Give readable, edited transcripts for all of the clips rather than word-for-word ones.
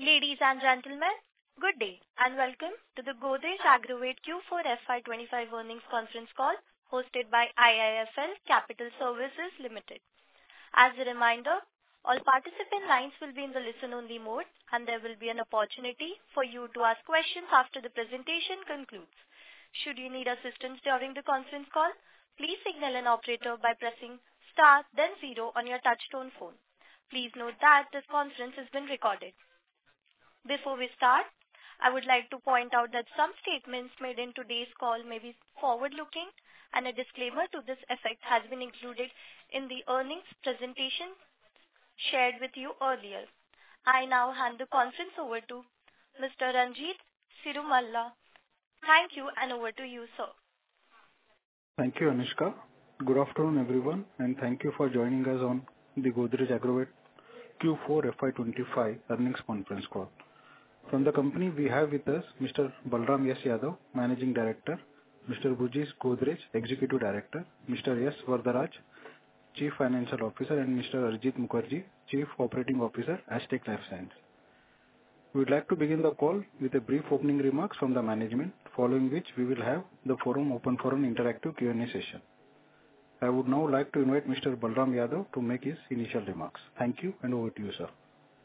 Ladies and gentlemen, good day and welcome to the Godrej Agrovet Q4 FY25 earnings conference call hosted by IIFL Capital Services Limited. As a reminder, all participant lines will be in the listen-only mode and there will be an opportunity for you to ask questions after the presentation concludes. Should you need assistance during the conference call, please signal an operator by pressing star then 0 on your touchtone phone. Please note that this conference has been recorded. Before we start, I would like to point out that some statements made in today's call may be forward-looking and a disclaimer to this effect has been included in the earnings presentation shared with you earlier. I now hand the conference over to Mr. Ranjit Cirumalla. Thank you and over to you, sir. Thank you, Anushka. Good afternoon, everyone, and thank you for joining us on the Godrej Agrovet Q4 FY25 earnings conference call. From the company, we have with us Mr. Balram S. Yadav, Managing Director, Mr. Burjis Godrej, Executive Director, Mr. S. Varadaraj, Chief Financial Officer, and Mr. Arjit Mukherjee, Chief Operating Officer, Astec LifeSciences. We would like to begin the call with a brief opening remarks from the management, following which we will have the forum open for an interactive Q&A session. I would now like to invite Mr. Balram Yadav to make his initial remarks. Thank you and over to you, sir.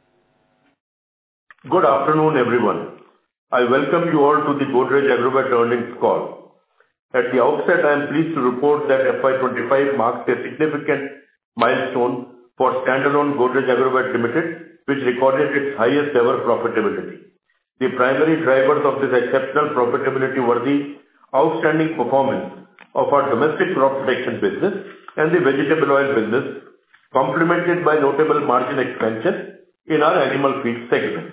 Good afternoon, everyone. I welcome you all to the Godrej Agrovet earnings call. At the outset, I am pleased to report that FY25 marks a significant milestone for standalone Godrej Agrovet Limited, which recorded its highest ever profitability. The primary drivers of this exceptional profitability were the outstanding performance of our domestic crop protection business and the vegetable oil business, complemented by notable margin expansion in our animal feed segment.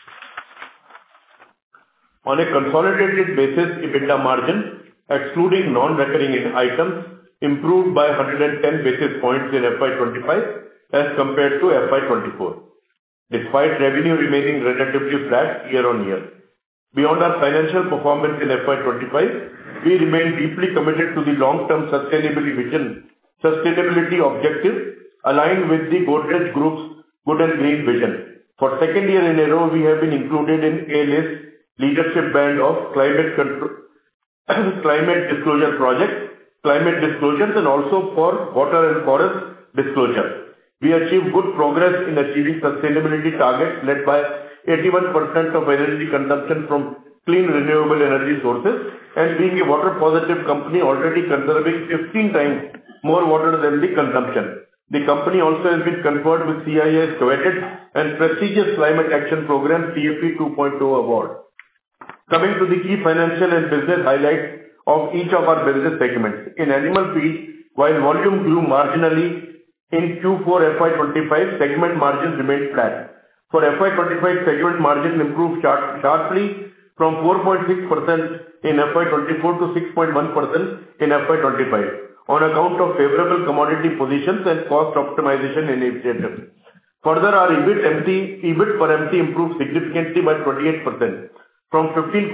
On a consolidated basis, EBITDA margin, excluding non-recurring items, improved by 110 basis points in FY25 as compared to FY24, despite revenue remaining relatively flat year-on-year. Beyond our financial performance in FY25, we remain deeply committed to the long-term sustainability objective aligned with the Godrej Group's Good and Green vision. For second year in a row, we have been included in A-list leadership band of climate disclosure project, climate disclosures, and also for water and forest disclosure. We achieved good progress in achieving sustainability targets led by 81% of energy consumption from clean renewable energy sources and being a water positive company already conserving 15 times more water than the consumption. The company also has been conferred with CII's coveted and prestigious Climate Action Program CFP 2.0 award. Coming to the key financial and business highlights of each of our business segments. In animal feed, while volume grew marginally in Q4 FY25, segment margins remained flat. For FY25, segment margin improved sharply from 4.6% in FY24 to 6.1% in FY25 on account of favorable commodity positions and cost optimization initiatives. Further, our EBIT per MT improved significantly by 28% from rupees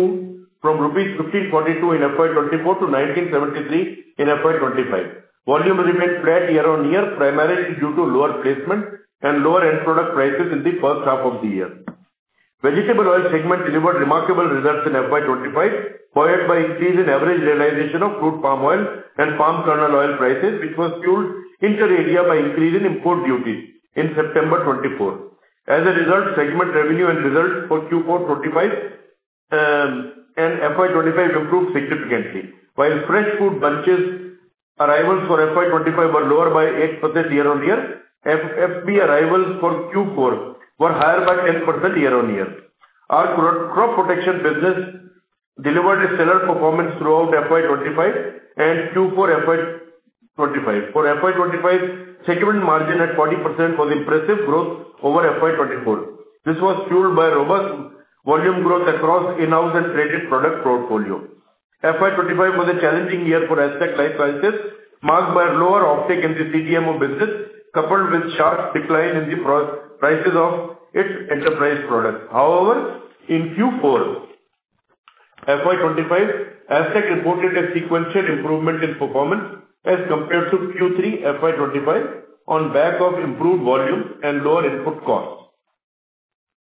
1542 in FY24 to 1973 in FY25. Volume remained flat year-on-year, primarily due to lower placement and lower end product prices in the first half of the year. Vegetable oil segment delivered remarkable results in FY25, buoyed by increase in average realization of crude palm oil and palm kernel oil prices, which was fueled inter alia by increase in import duties in September 24. As a result, segment revenue and results for Q4 25 and FY25 improved significantly. While fresh food bunches arrivals for FY25 were lower by 8% year-on-year, FFB arrivals for Q4 were higher by 10% year-on-year. Our crop protection business delivered a stellar performance throughout FY25 and Q4 FY25. For FY25, segment margin at 40% was impressive growth over FY24. This was fueled by robust volume growth across in-house and traded product portfolio. FY25 was a challenging year for Astec LifeSciences, marked by lower offtake in the CDMO business, coupled with sharp decline in the prices of its enterprise products. However, in Q4 FY25, Astec reported a sequential improvement in performance as compared to Q3 FY25 on back of improved volume and lower input costs.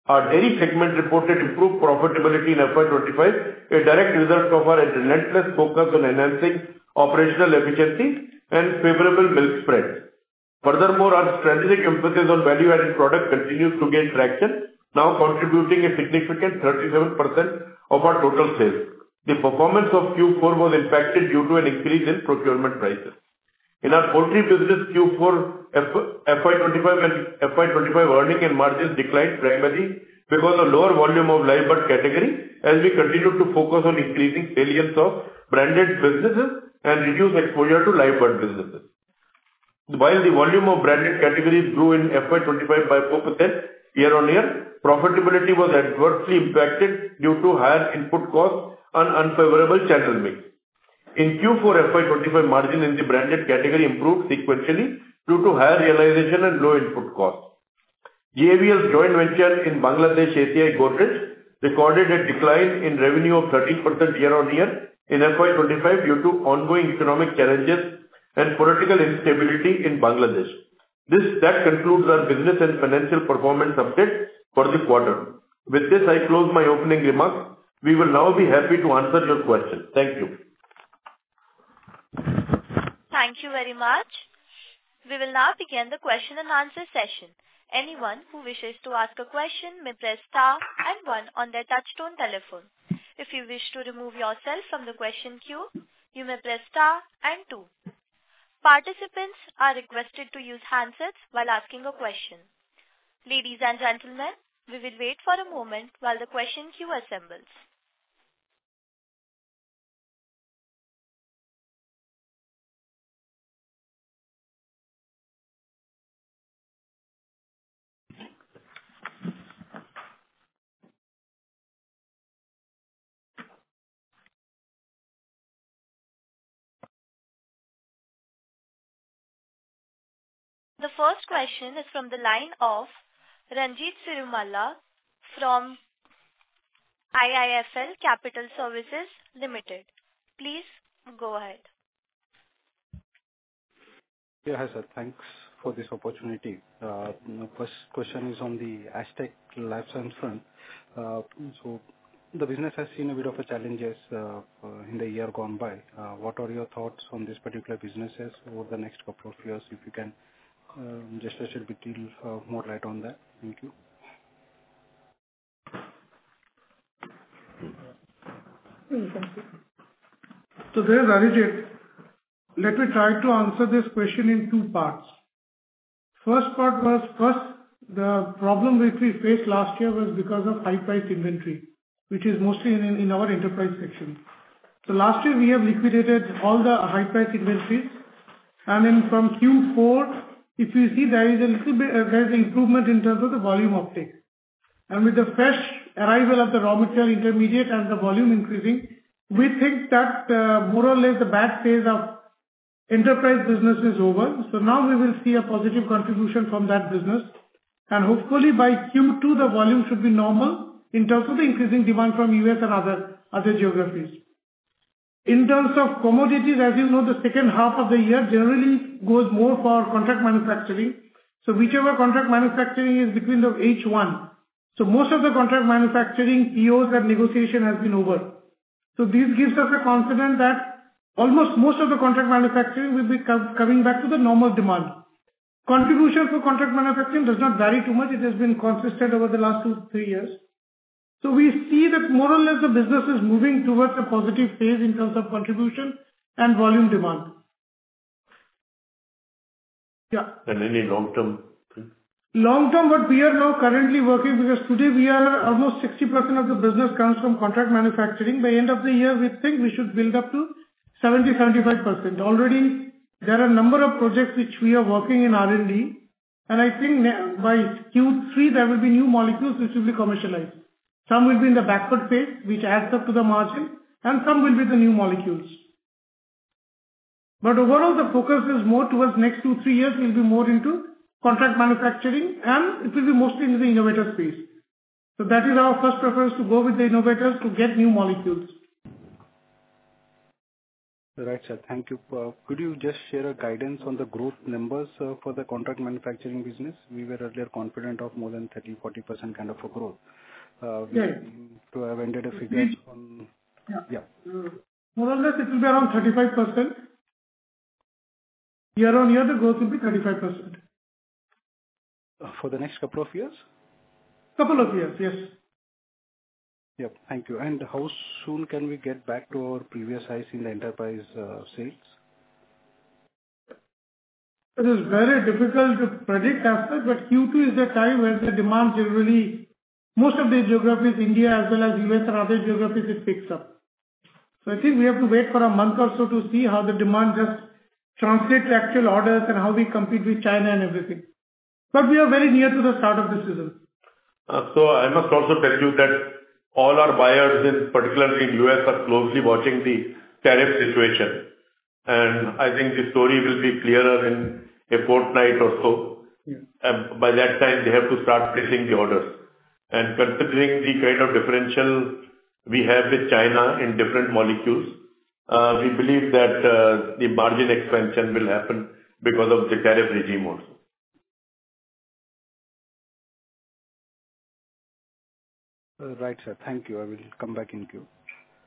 Our dairy segment reported improved profitability in FY 2025, a direct result of our relentless focus on enhancing operational efficiency and favorable milk spreads. Furthermore, our strategic emphasis on value-added products continues to gain traction, now contributing a significant 37% of our total sales. The performance of Q4 was impacted due to an increase in procurement prices. In our poultry business, Q4 FY 2025 and FY 2025 earnings and margins declined primarily because of lower volume of live bird category, as we continue to focus on increasing salience of branded businesses and reduce exposure to live bird businesses. While the volume of branded categories grew in FY 2025 by 4% year-on-year, profitability was adversely impacted due to higher input costs and unfavorable channel mix. In Q4 FY 2025, margin in the branded category improved sequentially due to higher realization and low input costs. GAVL's joint venture in Bangladesh, ACI Godrej, recorded a decline in revenue of 13% year-on-year in FY 2025 due to ongoing economic challenges and political instability in Bangladesh. That concludes our business and financial performance update for the quarter. With this, I close my opening remarks. We will now be happy to answer your questions. Thank you. Thank you very much. We will now begin the question and answer session. Anyone who wishes to ask a question may press star and 1 on their touchtone telephone. If you wish to remove yourself from the question queue, you may press star and 2. Participants are requested to use handsets while asking a question. Ladies and gentlemen, we will wait for a moment while the question queue assembles. The first question is from the line of Ranjit Cirumalla from IIFL Capital Services Limited. Please go ahead. Yeah, hi sir. Thanks for this opportunity. First question is on the Astec LifeSciences front. So the business has seen a bit of a challenges in the year gone by. What are your thoughts on this particular businesses over the next couple of years? If you can just a little bit more light on that. Thank you. So there is Arijit. Let me try to answer this question in two parts. First part was, the problem which we faced last year was because of high price inventory, which is mostly in our enterprise section. So last year we have liquidated all the high price inventories, and then from Q4, if you see, there is a little bit there is improvement in terms of the volume uptake. And with the fresh arrival of the raw material intermediate and the volume increasing, we think that more or less the bad phase of enterprise business is over. So now we will see a positive contribution from that business, and hopefully by Q2 the volume should be normal in terms of the increasing demand from US and other geographies. In terms of commodities, as you know, the second half of the year generally goes more for contract manufacturing. So whichever contract manufacturing is between the H1. So most of the contract manufacturing POs and negotiation has been over. So this gives us a confidence that almost most of the contract manufacturing will be coming back to the normal demand. Contribution for contract manufacturing does not vary too much. It has been consistent over the last 2-3 years. So we see that more or less the business is moving towards a positive phase in terms of contribution and volume demand. Yeah. And any long-term thing? Long-term, what we are now currently working, because today we are almost 60% of the business comes from contract manufacturing. By end of the year, we think we should build up to 70-75%. Already there are a number of projects which we are working in R&D, and I think by Q3 there will be new molecules which will be commercialized. Some will be in the backward phase, which adds up to the margin, and some will be the new molecules. But overall, the focus is more towards next 2-3 years will be more into contract manufacturing, and it will be mostly in the innovator space. So that is our first preference, to go with the innovators to get new molecules. Right, sir. Thank you. Could you just share a guidance on the growth numbers for the contract manufacturing business? We were earlier confident of more than 30%-40% kind of a growth. We seem to have ended a figure on... Yeah. More or less, it will be around 35%. Year-on-year, the growth will be 35%. For the next couple of years? Couple of years, yes. Yep. Thank you. And how soon can we get back to our previous highs in the enterprise sales? It is very difficult to predict as such, but Q2 is the time where the demand generally, most of the geographies, India as well as US and other geographies, it picks up. So I think we have to wait for a month or so to see how the demand just translates to actual orders and how we compete with China and everything. But we are very near to the start of the season. So I must also tell you that all our buyers, particularly in US, are closely watching the tariff situation. And I think the story will be clearer in a fortnight or so. By that time, they have to start placing the orders. And considering the kind of differential we have with China in different molecules, we believe that the margin expansion will happen because of the tariff regime also. Right, sir. Thank you. I will come back in queue.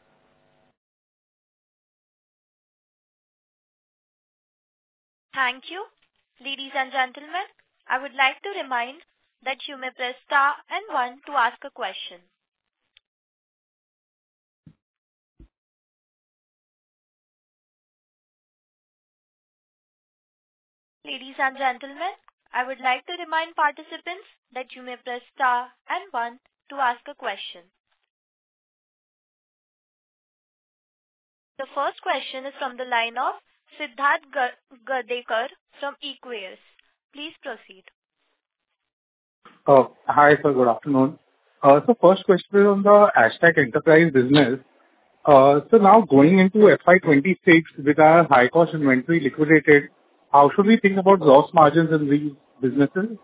Thank you. Ladies and gentlemen, I would like to remind that you may press star and 1 to ask a question. Ladies and gentlemen, I would like to remind participants that you may press star and 1 to ask a question. The first question is from the line of Siddharth Gadekar from Equus. Please proceed. Hi, sir. Good afternoon. So first question is on the Astec Enterprise business. So now going into FY26 with our high cost inventory liquidated, how should we think about gross margins in these businesses?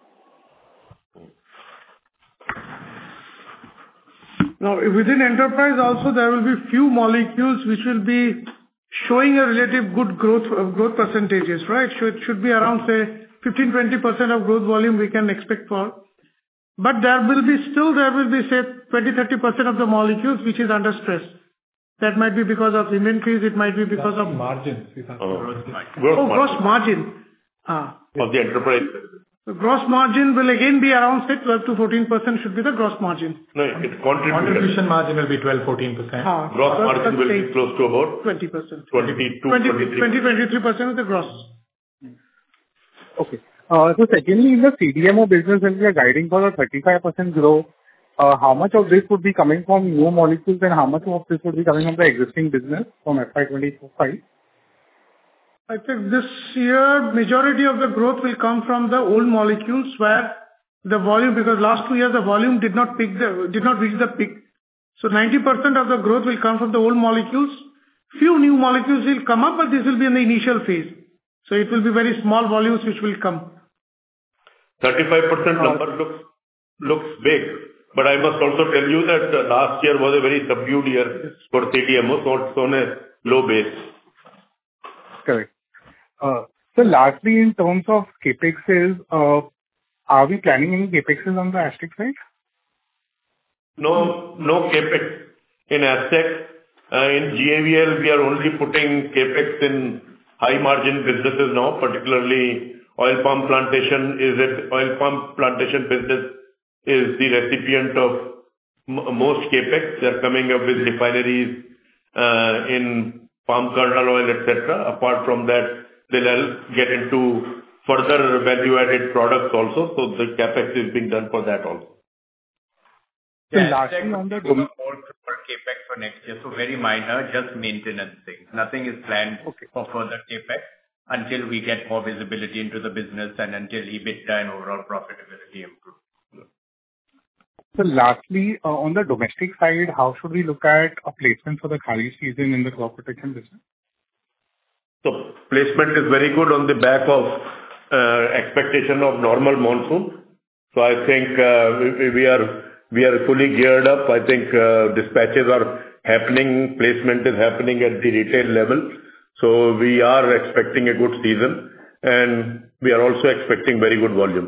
Now, within enterprise also, there will be few molecules which will be showing a relative good growth percentages, right? So it should be around, say, 15-20% of growth volume we can expect for. But there will be, say, 20-30% of the molecules which is under stress. That might be because of inventories, it might be because of... Margins. Gross margin. Of the enterprise. The gross margin will again be around, say, 12-14% should be the gross margin. No, it's Contribution margin will be 12-14%. Gross margin will be close to about 20%. 20-23% of the gross. Okay. So secondly, in the CDMO business, when we are guiding for a 35% growth, how much of this would be coming from new molecules and how much of this would be coming from the existing business from FY25? I think this year, majority of the growth will come from the old molecules where the volume, because last 2 years the volume did not reach the peak. So 90% of the growth will come from the old molecules. Few new molecules will come up, but this will be in the initial phase. So it will be very small volumes which will come. 35% number looks big, but I must also tell you that last year was a very subdued year for CDMO, so it's on a low base. Correct. So lastly, in terms of CapExes, are we planning any CapExes on the Astec side? No CapEx in Astec. In GAVL, we are only putting CapEx in high margin businesses now, particularly oil palm plantation. Oil palm plantation business is the recipient of most CapEx. They are coming up with refineries in palm kernel oil, etc. Apart from that, they'll get into further value-added products also. So the CapEx is being done for that also. Yeah, lastly on the more CapEx for next year, so very minor, just maintenance things. Nothing is planned for further CapEx until we get more visibility into the business and until EBITDA and overall profitability improve. So lastly, on the domestic side, how should we look at a placement for the Kharif season in the crop protection business? So placement is very good on the back of expectation of normal monsoon. So I think we are fully geared up. I think dispatches are happening. Placement is happening at the retail level. So we are expecting a good season, and we are also expecting very good volumes.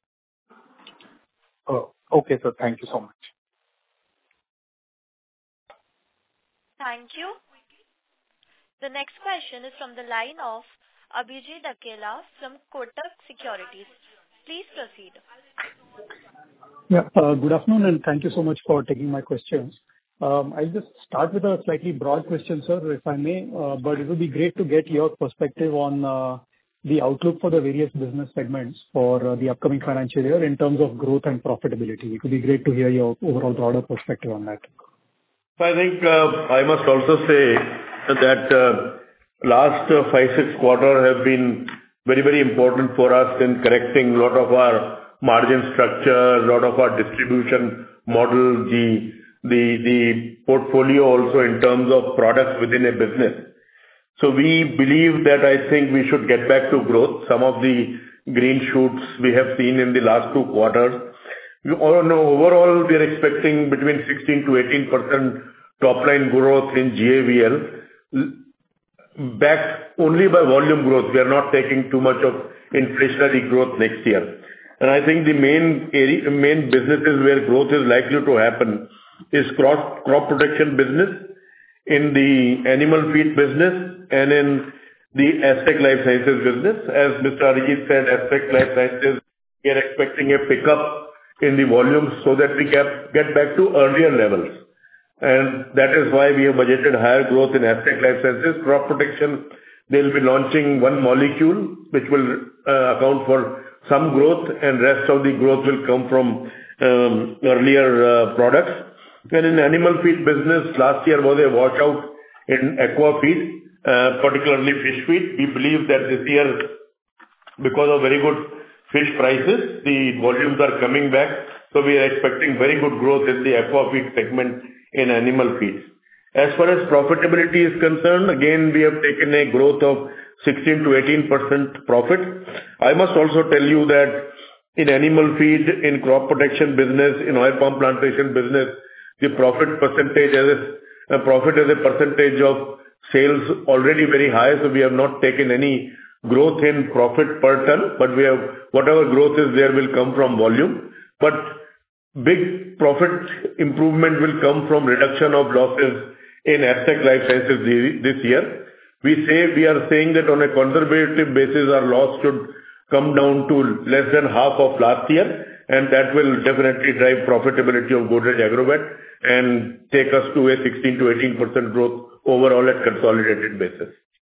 Okay, sir. Thank you so much. Thank you. The next question is from the line of Abhijit Akella from Kotak Securities. Please proceed. Yeah, good afternoon, and thank you so much for taking my questions. I'll just start with a slightly broad question, sir, if I may, but it would be great to get your perspective on the outlook for the various business segments for the upcoming financial year in terms of growth and profitability. It would be great to hear your overall broader perspective on that. So I think I must also say that last 5-6 quarters have been very, very important for us in correcting a lot of our margin structure, a lot of our distribution model, the portfolio also in terms of products within a business. So we believe that I think we should get back to growth. Some of the green shoots we have seen in the last 2 quarters. Overall, we are expecting between 16 to 18% top line growth in GAVL, backed only by volume growth. We are not taking too much of inflationary growth next year. And I think the main businesses where growth is likely to happen is crop protection business, in the animal feed business, and in the Astec LifeSciences business. As Mr. Arijit said, Astec LifeSciences, we are expecting a pickup in the volumes so that we get back to earlier levels. And that is why we have budgeted higher growth in Astec LifeSciences. Crop protection, they'll be launching one molecule which will account for some growth, and rest of the growth will come from earlier products. And in animal feed business, last year was a washout in aqua feed, particularly fish feed. We believe that this year, because of very good fish prices, the volumes are coming back. So we are expecting very good growth in the aqua feed segment in animal feeds. As far as profitability is concerned, again, we have taken a growth of 16 to 18% profit. I must also tell you that in animal feed, in crop protection business, in oil palm plantation business, the profit percentage as a percentage of sales already very high. So we have not taken any growth in profit per ton, but we have whatever growth is there will come from volume. But big profit improvement will come from reduction of losses in Astec LifeSciences this year. We are saying that on a conservative basis, our loss should come down to less than half of last year, and that will definitely drive profitability of Godrej Agrovet and take us to a 16 to 18% growth overall at consolidated basis.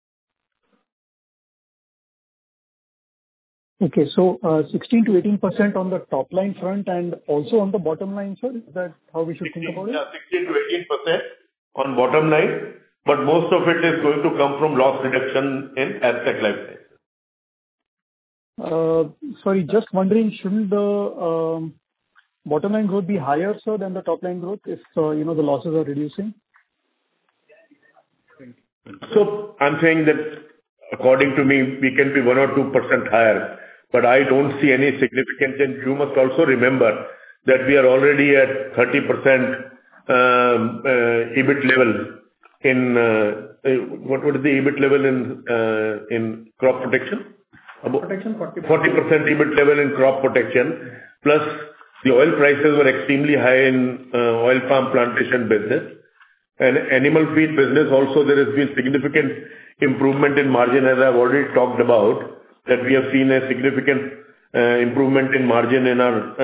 Okay, so 16 to 18% on the top line front and also on the bottom line, sir? Is that how we should think about it? Yeah, 16 to 18% on bottom line, but most of it is going to come from loss reduction in Astec LifeSciences. Sorry, just wondering, shouldn't the bottom line growth be higher, sir, than the top line growth if the losses are reducing? So I'm saying that according to me, we can be 1 or 2% higher, but I don't see any significance. And you must also remember that we are already at 30% EBIT level in what is the EBIT level in crop protection? Protection 40%. 40% EBIT level in crop protection, plus the oil prices were extremely high in oil palm plantation business. And animal feed business also, there has been significant improvement in margin, as I've already talked about, that we have seen a significant improvement in margin in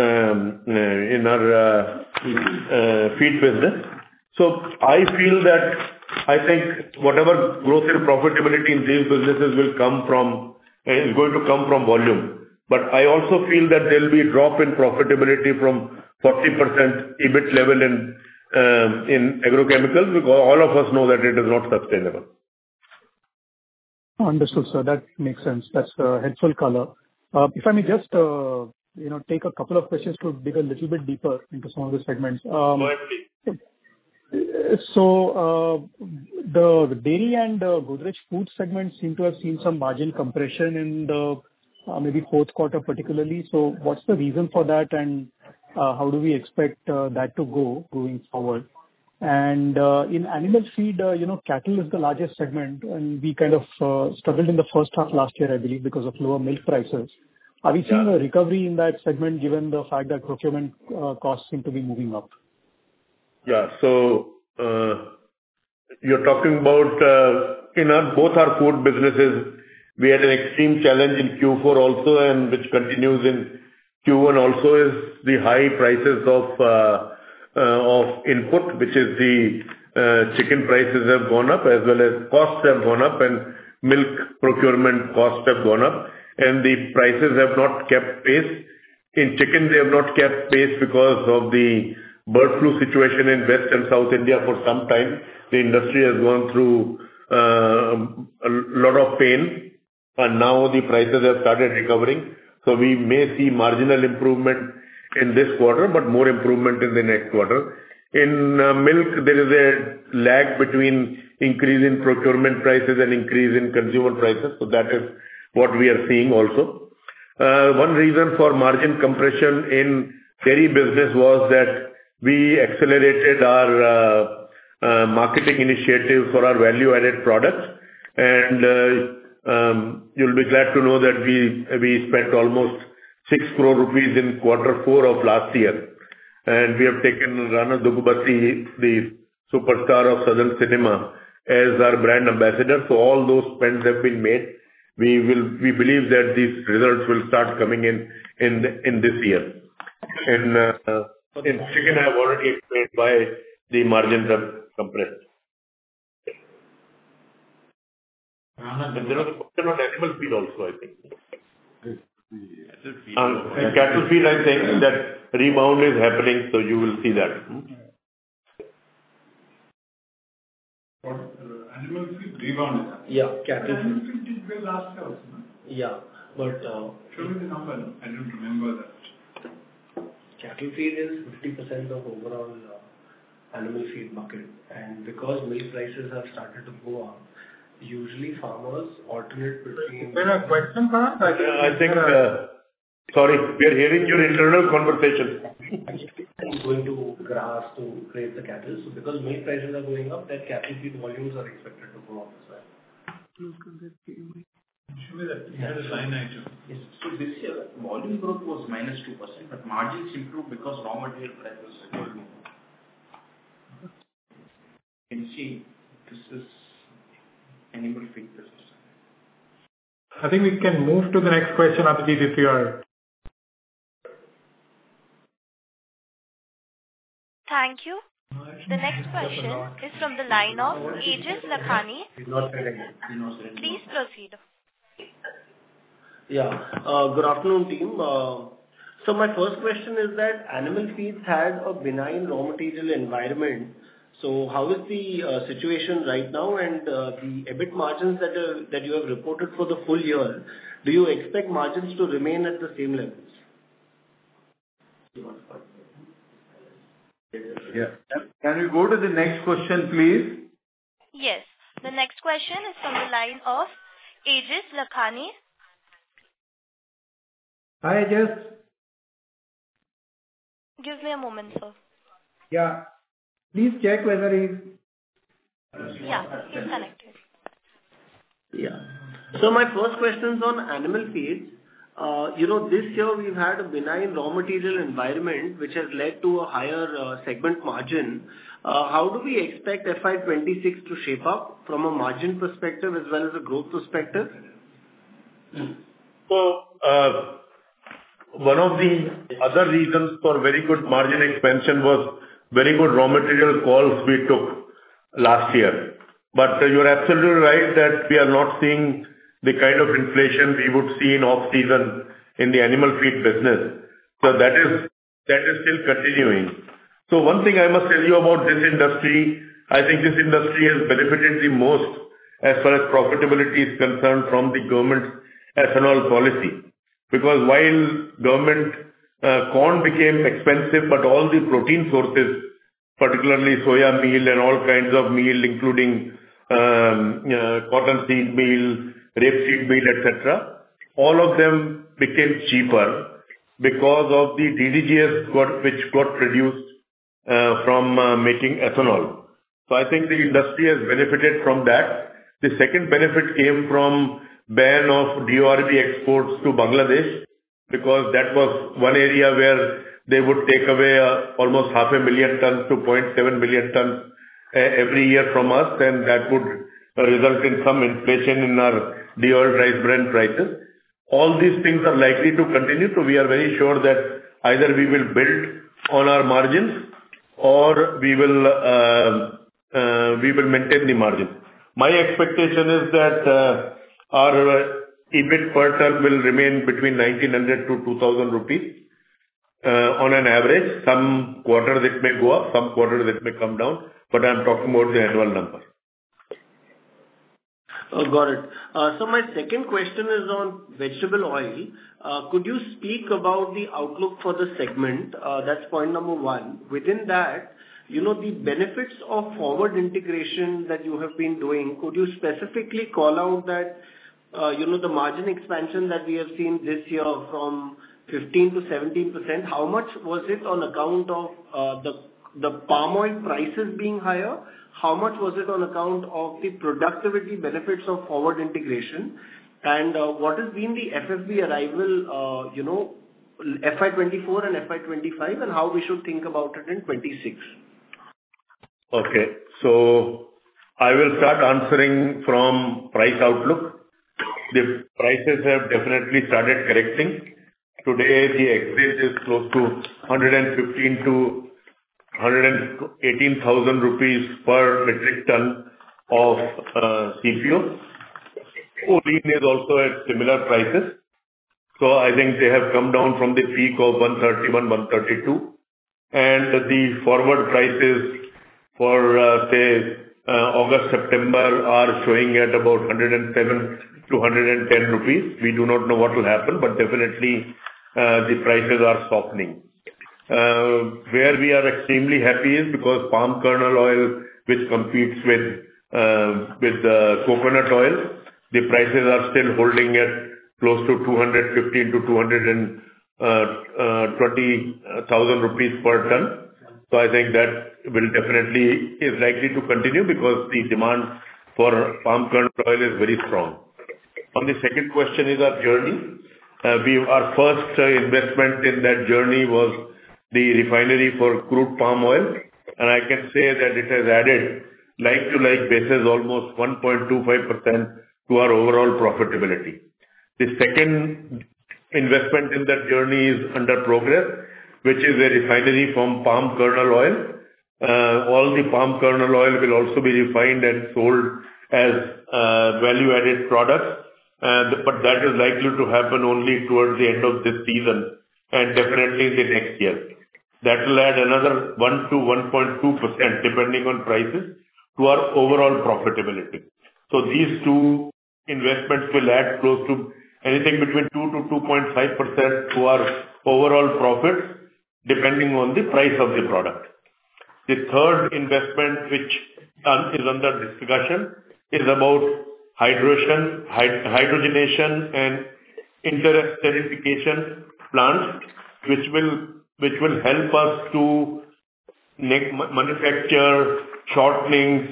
our feed business. So I feel that I think whatever growth and profitability in these businesses will come from is going to come from volume. But I also feel that there will be a drop in profitability from 40% EBIT level in agrochemicals, because all of us know that it is not sustainable. Understood, sir. That makes sense. That's a helpful color. If I may just take a couple of questions to dig a little bit deeper into some of the segments. Go ahead, please. So the dairy and Godrej Food segment seem to have seen some margin compression in the maybe fourth quarter particularly. So what's the reason for that, and how do we expect that to go going forward? And in animal feed, cattle is the largest segment, and we kind of struggled in the first half last year, I believe, because of lower milk prices. Are we seeing a recovery in that segment given the fact that procurement costs seem to be moving up? Yeah. So you're talking about in both our food businesses, we had an extreme challenge in Q4 also, and which continues in Q1 also, is the high prices of input, which is the chicken prices have gone up as well as costs have gone up, and milk procurement costs have gone up, and the prices have not kept pace. In chicken, they have not kept pace because of the bird flu situation in West and South India for some time. The industry has gone through a lot of pain, and now the prices have started recovering. So we may see marginal improvement in this quarter, but more improvement in the next quarter. In milk, there is a lag between increase in procurement prices and increase in consumer prices. So that is what we are seeing also. One reason for margin compression in dairy business was that we accelerated our marketing initiative for our value-added products. And you'll be glad to know that we spent almost 6 crore rupees in quarter 4 of last year. And we have taken Rana Duggubati, the superstar of Southern cinema, as our brand ambassador. So all those spends have been made. We believe that these results will start coming in this year. In chicken, I have already explained why the margins have compressed. And there was a question on animal feed also, I think. Cattle feed, I think that rebound is happening, so you will see that. Animal feed rebound is happening. Yeah, cattle Animal feed did well last year also, no? Yeah, but show me the number. No? I don't remember that. Cattle feed is 50% of overall animal feed bucket, and because milk prices have started to go up, usually farmers alternate between. Is there a question, Parag? I think. Sorry, we are hearing your internal conversation. Going to grass to create the cattle. So because milk prices are going up, that cattle feed volumes are expected to go up as well. Show me that line item. Yes. So this year, volume growth was -2%, but margins improved because raw material prices were low. You can see this is animal feed business. I think we can move to the next question, Abhijit, if you are. Thank you. The next question is from the line of Aegis Lakhani. Please proceed. Yeah. Good afternoon, team. So my first question is that animal feeds had a benign raw material environment. So how is the situation right now, and the EBIT margins that you have reported for the full year, do you expect margins to remain at the same levels? Yeah. Can we go to the next question, please? Yes. The next question is from the line of Aegis Lakhani. Hi, Aegis. Give me a moment, sir. Yeah. Please check whether he's connected. Yeah. So my first question is on animal feeds. This year we've had a benign raw material environment which has led to a higher segment margin. How do we expect FY26 to shape up from a margin perspective as well as a growth perspective? So, one of the other reasons for very good margin expansion was very good raw material calls we took last year. But you're absolutely right that we are not seeing the kind of inflation we would see in off-season in the animal feed business. So that is still continuing. So one thing I must tell you about this industry, I think this industry has benefited the most as far as profitability is concerned from the government's ethanol policy. Because while government corn became expensive, but all the protein sources, particularly soya meal and all kinds of meal, including cottonseed meal, rapeseed meal, etc., all of them became cheaper because of the DDGS which got reduced from making ethanol. So I think the industry has benefited from that. The second benefit came from ban of DORB exports to Bangladesh, because that was one area where they would take away almost 500,000 tons to 0.7 million tons every year from us, and that would result in some inflation in our de-oiled rice bran prices. All these things are likely to continue, so we are very sure that either we will build on our margins or we will maintain the margins. My expectation is that our EBIT per ton will remain between 1,900 to 2,000 rupees on an average. Some quarters it may go up, some quarters it may come down, but I'm talking about the annual number. Got it. So my second question is on vegetable oil. Could you speak about the outlook for the segment? That's point number one. Within that, the benefits of forward integration that you have been doing, could you specifically call out that, the margin expansion that we have seen this year from 15 to 17%, how much was it on account of the palm oil prices being higher? How much was it on account of the productivity benefits of forward integration? And what has been the FFB arrival, FY24 and FY25, and how we should think about it in 26? Okay. So I will start answering from price outlook. The prices have definitely started correcting. Today, the exit is close to 115 to 118,000 rupees per metric ton of CPO. Olein is also at similar prices. So I think they have come down from the peak of 131, 132. And the forward prices for, say, August, September are showing at about 107 to 110 rupees. We do not know what will happen, but definitely the prices are softening. Where we are extremely happy is because palm kernel oil, which competes with coconut oil, the prices are still holding at close to 215 to 220,000 rupees per ton. So I think that will definitely is likely to continue because the demand for palm kernel oil is very strong. On the second question is our journey. Our first investment in that journey was the refinery for crude palm oil, and I can say that it has added like-to-like basis almost 1.25% to our overall profitability. The second investment in that journey is under progress, which is a refinery from palm kernel oil. All the palm kernel oil will also be refined and sold as value-added products, but that is likely to happen only towards the end of this season and definitely in the next year. That will add another 1 to 1.2%, depending on prices, to our overall profitability. So these two investments will add close to anything between 2 to 2.5% to our overall profits, depending on the price of the product. The third investment, which is under discussion, is about hydrogenation and interesterification plants, which will help us to manufacture shortenings,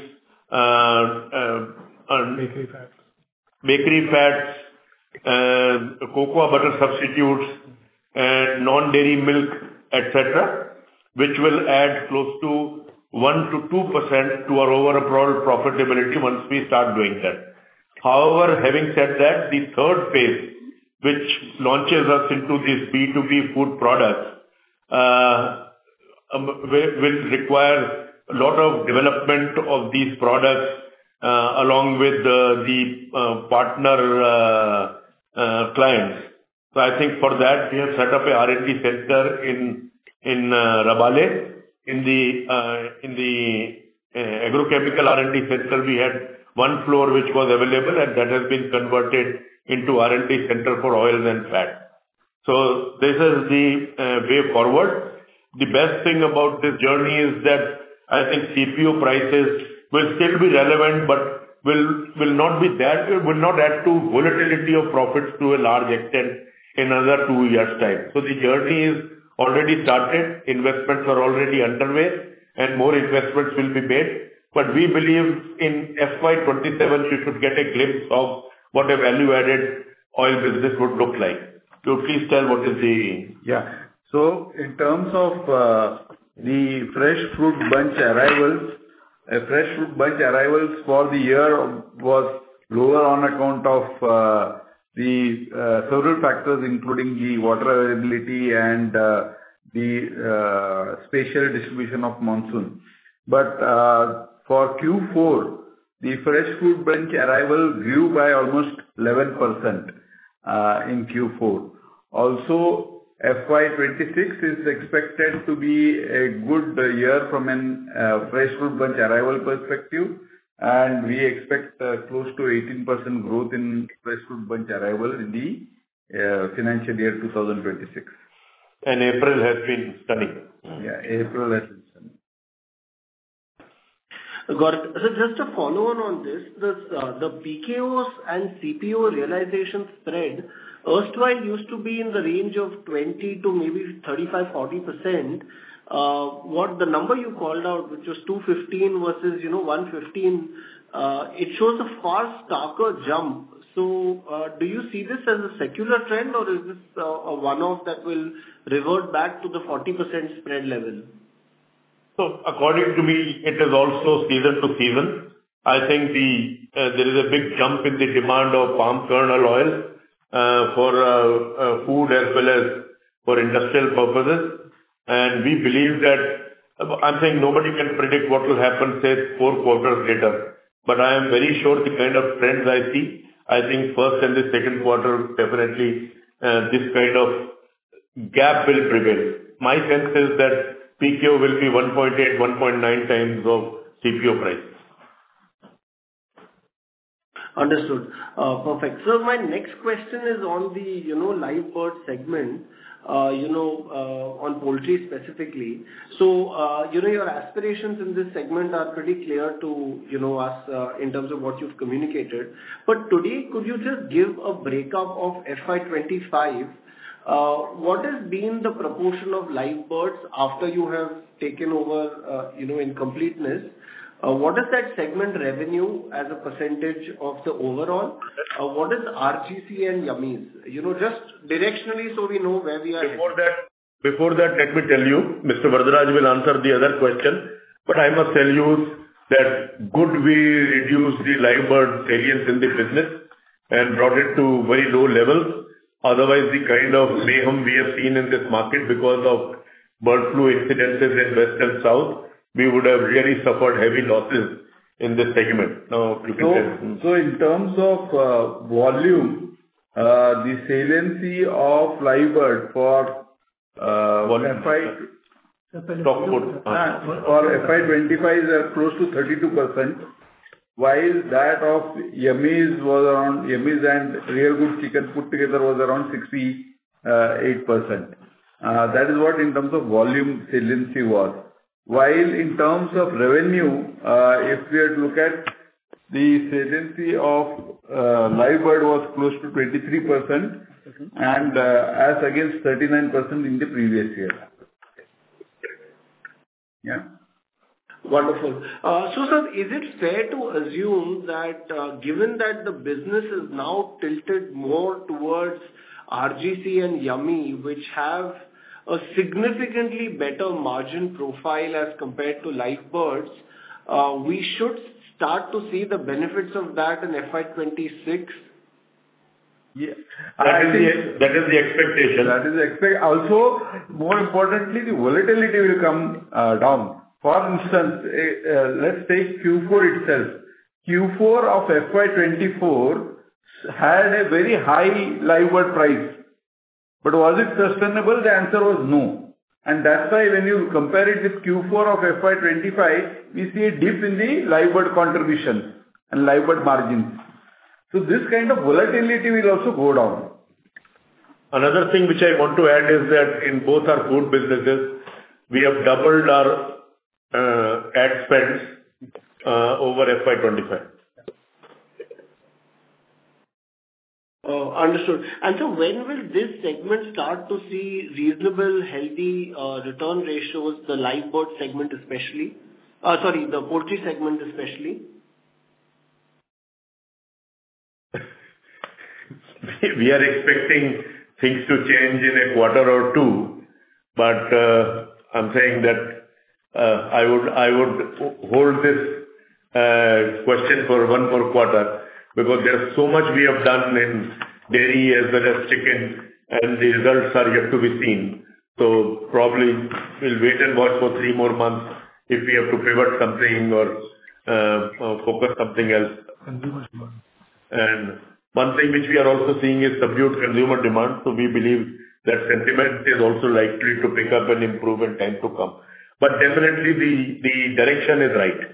bakery fats, cocoa butter substitutes, and non-dairy milk, etc., which will add close to 1 to 2% to our overall profitability once we start doing that. However, having said that, the third phase, which launches us into these B2B food products, will require a lot of development of these products along with the partner clients. So I think for that we have set up a R&D center in Rabale. In the agrochemical R&D center, we had one floor which was available, and that has been converted into R&D center for oils and fats. So this is the way forward. The best thing about this journey is that I think CPO prices will still be relevant, but will not add to volatility of profits to a large extent in another 2 years' time. So the journey is already started, investments are already underway, and more investments will be made. But we believe in FY 27, you should get a glimpse of what a value-added oil business would look like. So please tell what is the... Yeah. So in terms of the fresh fruit bunch arrivals, fresh fruit bunch arrivals for the year was lower on account of the several factors, including the water availability and the spatial distribution of monsoon. But for Q4, the fresh fruit bunch arrival grew by almost 11% in Q4. Also, FY 26 is expected to be a good year from an fresh fruit bunch arrival perspective, and we expect close to 18% growth in fresh fruit bunch arrival in the financial year 2026. And April has been stunning. Yeah, April has been stunning. Got it. So just to follow on this, the PKOs and CPO realization spread erstwhile used to be in the range of 20 to maybe 35-40%. What the number you called out, which was 215 versus 115, it shows a far starker jump. So do you see this as a secular trend, or is this a one-off that will revert back to the 40% spread level? So according to me, it is also season to season. I think there is a big jump in the demand of palm kernel oil for food as well as for industrial purposes. And we believe that, I'm saying nobody can predict what will happen, say, 4 quarters later. But I am very sure the kind of trends I see, I think first and the second quarter, definitely this kind of gap will prevail. My sense is that PKO will be 1.8, 1.9 times of CPO price. Understood. Perfect. So my next question is on the, live bird segment, on poultry specifically. So, your aspirations in this segment are pretty clear to, us, in terms of what you've communicated. But today, could you just give a breakup of FY25? What has been the proportion of live birds after you have taken over, in completeness? What is that segment revenue as a percentage of the overall? What is RGC and Yummies? Just directionally so we know where we are. Before that, let me tell you, Mr. Varadaraj will answer the other question, but I must tell you that good we reduced the live bird salience in the business and brought it to very low levels. Otherwise, the kind of mayhem we have seen in this market because of bird flu incidences in West and South, we would have really suffered heavy losses in this segment. Now, you can So in terms of volume, the saliency of live bird for FY25 is close to 32%, while that of Yummies and Real Good Chicken put together was around 68%. That is what in terms of volume saliency was. While in terms of revenue, if we had to look at the saliency of live bird was close to 23%, and as against 39% in the previous year. Yeah. Wonderful. So, sir, is it fair to assume that given that the business is now tilted more towards RGC and Yummy, which have a significantly better margin profile as compared to live birds, we should start to see the benefits of that in FY26? Yeah. That is the expectation. That is also, more importantly, the volatility will come down. For instance, let's take Q4 itself. Q4 of FY24 had a very high live bird price. But was it sustainable? The answer was no. And that's why when you compare it with Q4 of FY25, we see a dip in the live bird contribution and live bird margins. So this kind of volatility will also go down. Another thing which I want to add is that in both our food businesses, we have doubled our ad spends over FY25. Understood. And so when will this segment start to see reasonable, healthy return ratios, the live bird segment especially? Sorry, the poultry segment especially? We are expecting things to change in a quarter or two, but I'm saying that I would hold this question for one more quarter, because there's so much we have done in dairy as well as chicken, and the results are yet to be seen. So probably we'll wait and watch for 3 more months if we have to pivot something or focus something else. Consumer demand. And one thing which we are also seeing is subdued consumer demand, so we believe that sentiment is also likely to pick up and improve in time to come. But definitely the direction is right.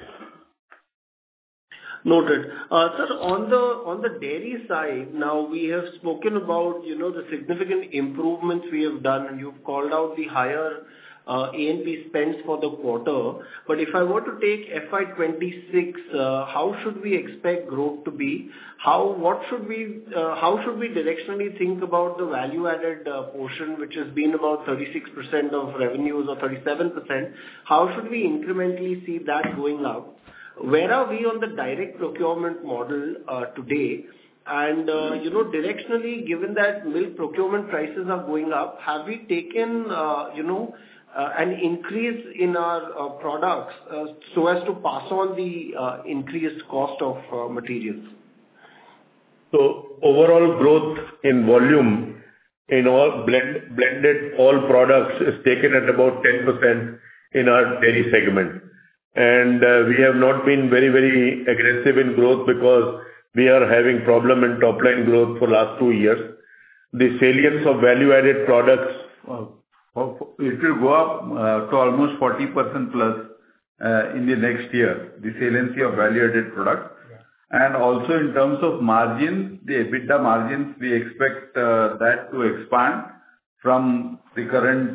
Noted. Sir, on the dairy side, now we have spoken about, the significant improvements we have done, and you've called out the higher A&P spends for the quarter. But if I were to take FY 26, how should we expect growth to be? How should we directionally think about the value-added portion, which has been about 36% of revenues or 37%? How should we incrementally see that going up? Where are we on the direct procurement model today? And, directionally, given that milk procurement prices are going up, have we taken, an increase in our products so as to pass on the increased cost of materials? So overall growth in volume in all blended all products is taken at about 10% in our dairy segment. And we have not been very, very aggressive in growth because we are having problem in top line growth for last 2 years. The salience of value-added products, it will go up to almost 40% plus in the next year, the saliency of value-added products. And also in terms of margins, the EBITDA margins, we expect that to expand from the current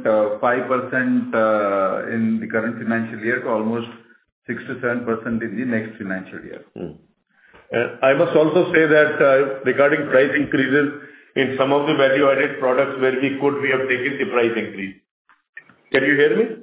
5% in the current financial year to almost 6 to 7% in the next financial year. I must also say that regarding price increases in some of the value-added products where we could, we have taken the price increase. Can you hear me?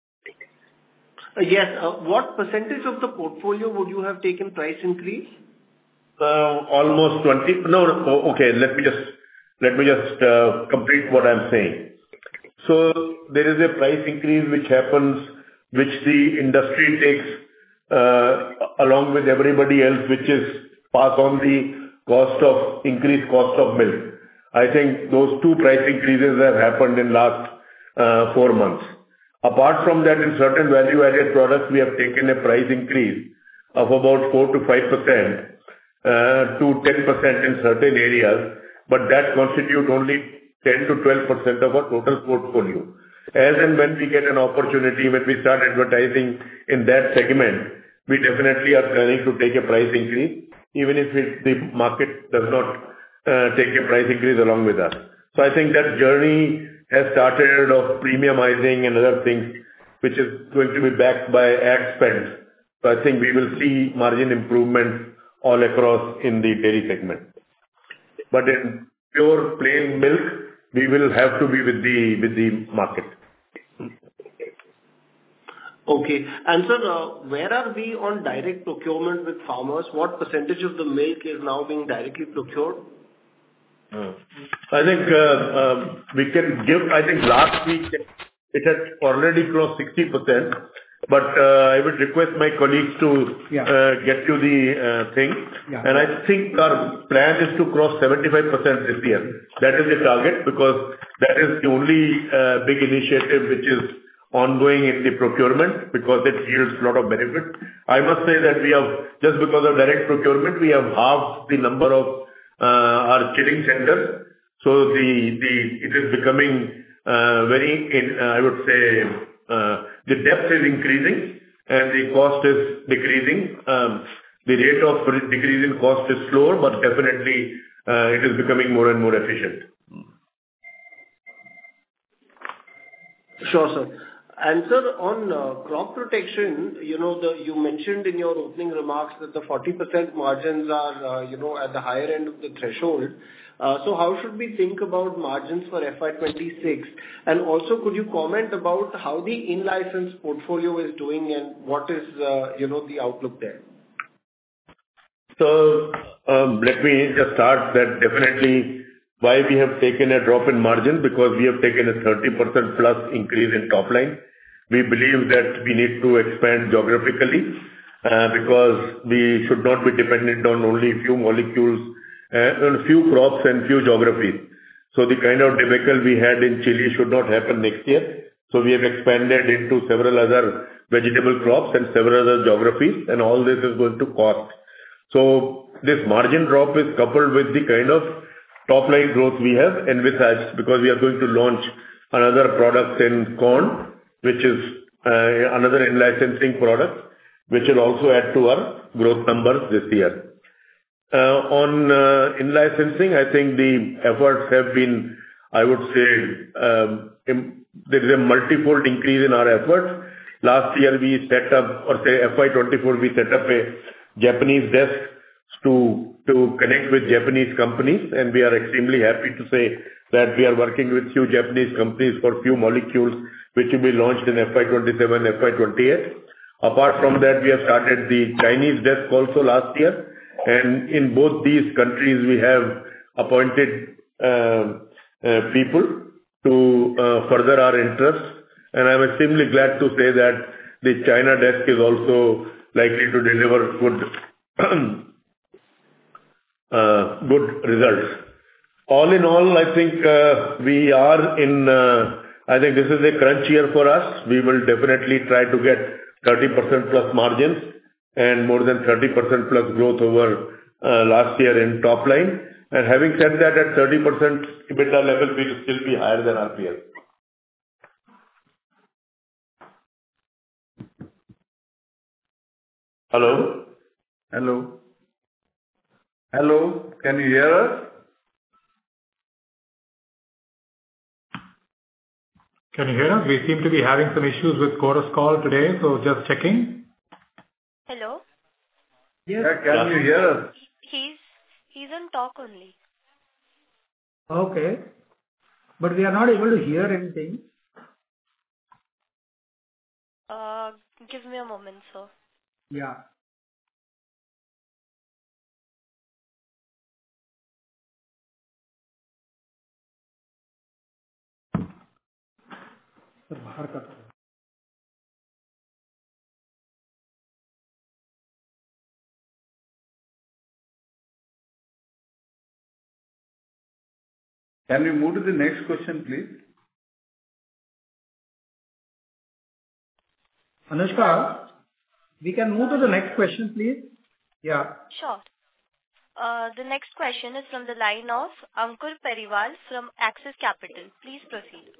Yes. What percentage of the portfolio would you have taken price increase? Almost 20. No. Okay. Let me just complete what I'm saying. So there is a price increase which happens, which the industry takes along with everybody else, which is pass on the increased cost of milk. I think those 2 price increases have happened in last 4 months. Apart from that, in certain value-added products, we have taken a price increase of about 4 to 5% to 10% in certain areas, but that constitute only 10 to 12% of our total portfolio. As and when we get an opportunity, when we start advertising in that segment, we definitely are planning to take a price increase, even if the market does not take a price increase along with us. So I think that journey has started of premiumizing and other things, which is going to be backed by ad spends. So I think we will see margin improvement all across in the dairy segment. But in pure plain milk, we will have to be with the market. Okay. And sir, where are we on direct procurement with farmers? What percentage of the milk is now being directly procured? I think we can give. I think last week it had already crossed 60%, but I would request my colleagues to get you the thing. And I think our plan is to cross 75% this year. That is the target, because that is the only big initiative which is ongoing in the procurement, because it yields a lot of benefit. I must say that we have, just because of direct procurement, we have halved the number of our chilling centers. So it is becoming I would say, the depth is increasing and the cost is decreasing. The rate of decrease in cost is slower, but definitely it is becoming more and more efficient. Sure, sir. And sir, on crop protection, you mentioned in your opening remarks that the 40% margins are, at the higher end of the threshold. So how should we think about margins for FY26? And also, could you comment about how the in-license portfolio is doing and what is, the outlook there? So let me just start that definitely why we have taken a drop in margin, because we have taken a 30% plus increase in top line. We believe that we need to expand geographically because we should not be dependent on only few molecules, on few crops and few geographies. So the kind of debacle we had in Chile should not happen next year. So we have expanded into several other vegetable crops and several other geographies, and all this is going to cost. So this margin drop is coupled with the kind of top line growth we have envisaged, because we are going to launch another product in corn, which is another in-licensing product, which will also add to our growth numbers this year. On in-licensing, I think the efforts have been, I would say, there is a multifold increase in our efforts. Last year we set up, or say FY24, we set up a Japanese desk to connect with Japanese companies, and we are extremely happy to say that we are working with few Japanese companies for few molecules which will be launched in FY27, FY28. Apart from that, we have started the Chinese desk also last year, and in both these countries we have appointed people to further our interests, and I am extremely glad to say that the China desk is also likely to deliver good results. All in all, I think we are in, I think this is a crunch year for us. We will definitely try to get 30% plus margins and more than 30% plus growth over last year in top line. And having said that, at 30% EBITDA level, we will still be higher than our peers. Hello? Hello? Hello? Can you hear us? Can you hear us? We seem to be having some issues with Chorus Call today, so just checking. Hello? Yes. Can you hear us? He's on talk only. Okay. But we are not able to hear anything. Give me a moment, sir. Yeah. Can we move to the next question, please? Anushka, we can move to the next question, please. Yeah. Sure. The next question is from the line of Ankur Periwal from Axis Capital. Please proceed.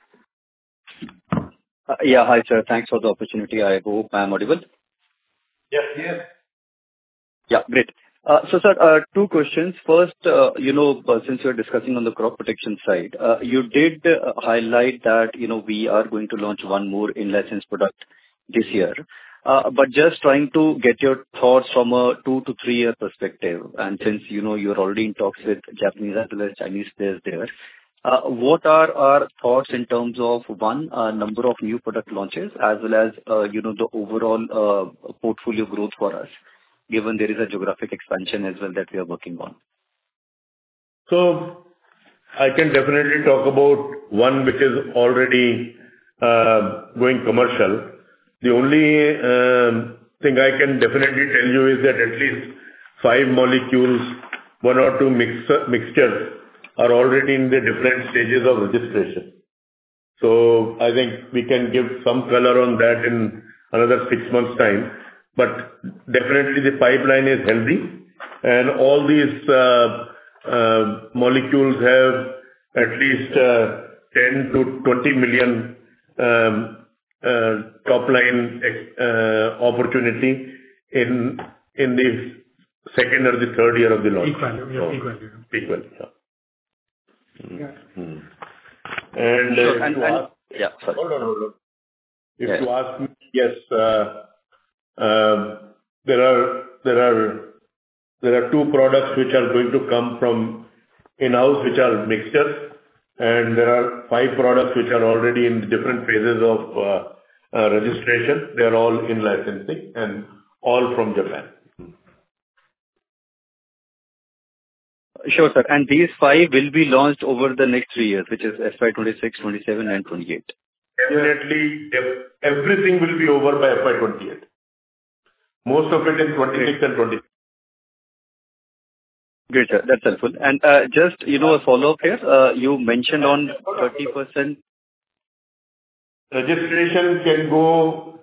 Yeah, hi sir. Thanks for the opportunity. I hope I am audible. Yes. Yes. Yeah, great. So sir, two questions. First, since you're discussing on the crop protection side, you did highlight that, we are going to launch one more in-license product this year. But just trying to get your thoughts from a 2 to 3 year perspective. And since, you're already in talks with Japanese as well as Chinese players there, what are our thoughts in terms of one, number of new product launches as well as, the overall portfolio growth for us, given there is a geographic expansion as well that we are working on? So I can definitely talk about one which is already going commercial. The only thing I can definitely tell you is that at least 5 molecules, 1 or 2 mixtures are already in the different stages of registration. So I think we can give some color on that in another 6 months' time. But definitely the pipeline is healthy, and all these molecules have at least 10 to 20 million top line opportunity in the second or the third year of the launch. Peak value, yeah. Yeah. And yeah, sorry. Hold on. If you ask me, yes, there are two products which are going to come from in-house, which are mixtures, and there are 5 products which are already in different phases of registration. They are all in licensing and all from Japan. Sure, sir. And these 5 will be launched over the next 3 years, which is FY 26, 27, and 28. Definitely, everything will be over by FY 28. Most of it in 26 and 27. Great, sir. That's helpful. And just, a follow-up here. You mentioned on 30%. Registration can go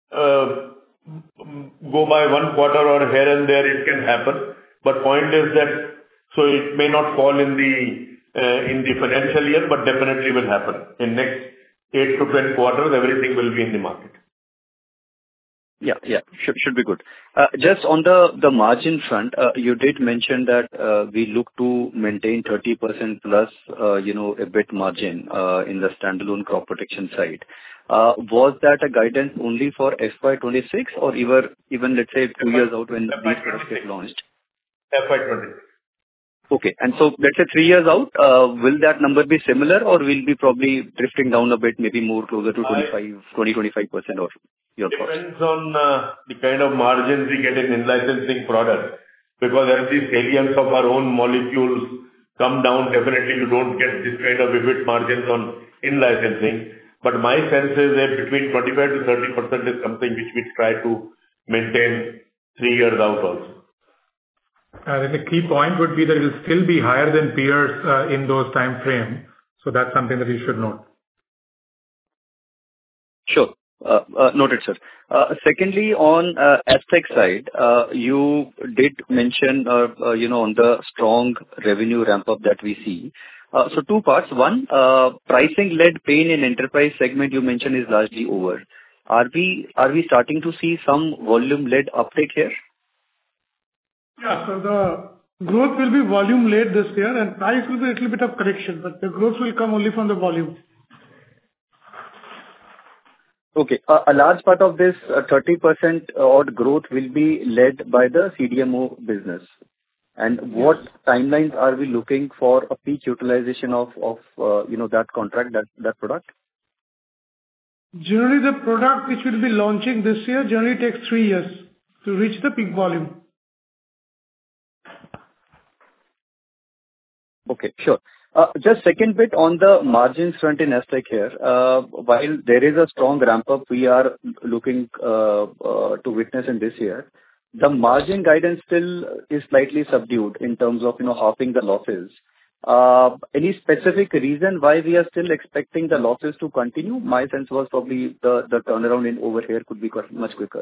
by 1 quarter or here and there, it can happen. But point is that, so it may not fall in the financial year, but definitely will happen. In next 8 to 10 quarters, everything will be in the market. Yeah. Should be good. Just on the margin front, you did mention that we look to maintain 30% plus, EBIT margin in the standalone crop protection side. Was that a guidance only for FY 26 or even let's say 2 years out when these products get launched? FY 26. Okay. And so let's say 3 years out, will that number be similar or will be probably drifting down a bit, maybe more closer to 25% or your thoughts? Depends on the kind of margins we get in in-licensing products. Because as the salience of our own molecules come down, definitely you don't get this kind of EBIT margins on in-licensing. But my sense is that between 25 to 30% is something which we try to maintain 3 years out also. And the key point would be that it will still be higher than peers in those time frame. So that's something that you should note. Sure. Noted, sir. Secondly, on Astec side, you did mention, on the strong revenue ramp-up that we see. So 2 parts. One, pricing-led pain in enterprise segment you mentioned is largely over. Are we starting to see some volume-led uptake here? Yeah. So the growth will be volume-led this year, and price will be a little bit of correction, but the growth will come only from the volume. Okay. A large part of this 30% odd growth will be led by the CDMO business. And what timelines are we looking for a peak utilization of that contract, that product? Generally, the product which will be launching this year generally takes 3 years to reach the peak volume. Okay, sure. Just second bit on the margins front in Astec here. While there is a strong ramp-up we are looking to witness in this year, the margin guidance still is slightly subdued in terms of, halving the losses. Any specific reason why we are still expecting the losses to continue? My sense was probably the turnaround in over here could be much quicker.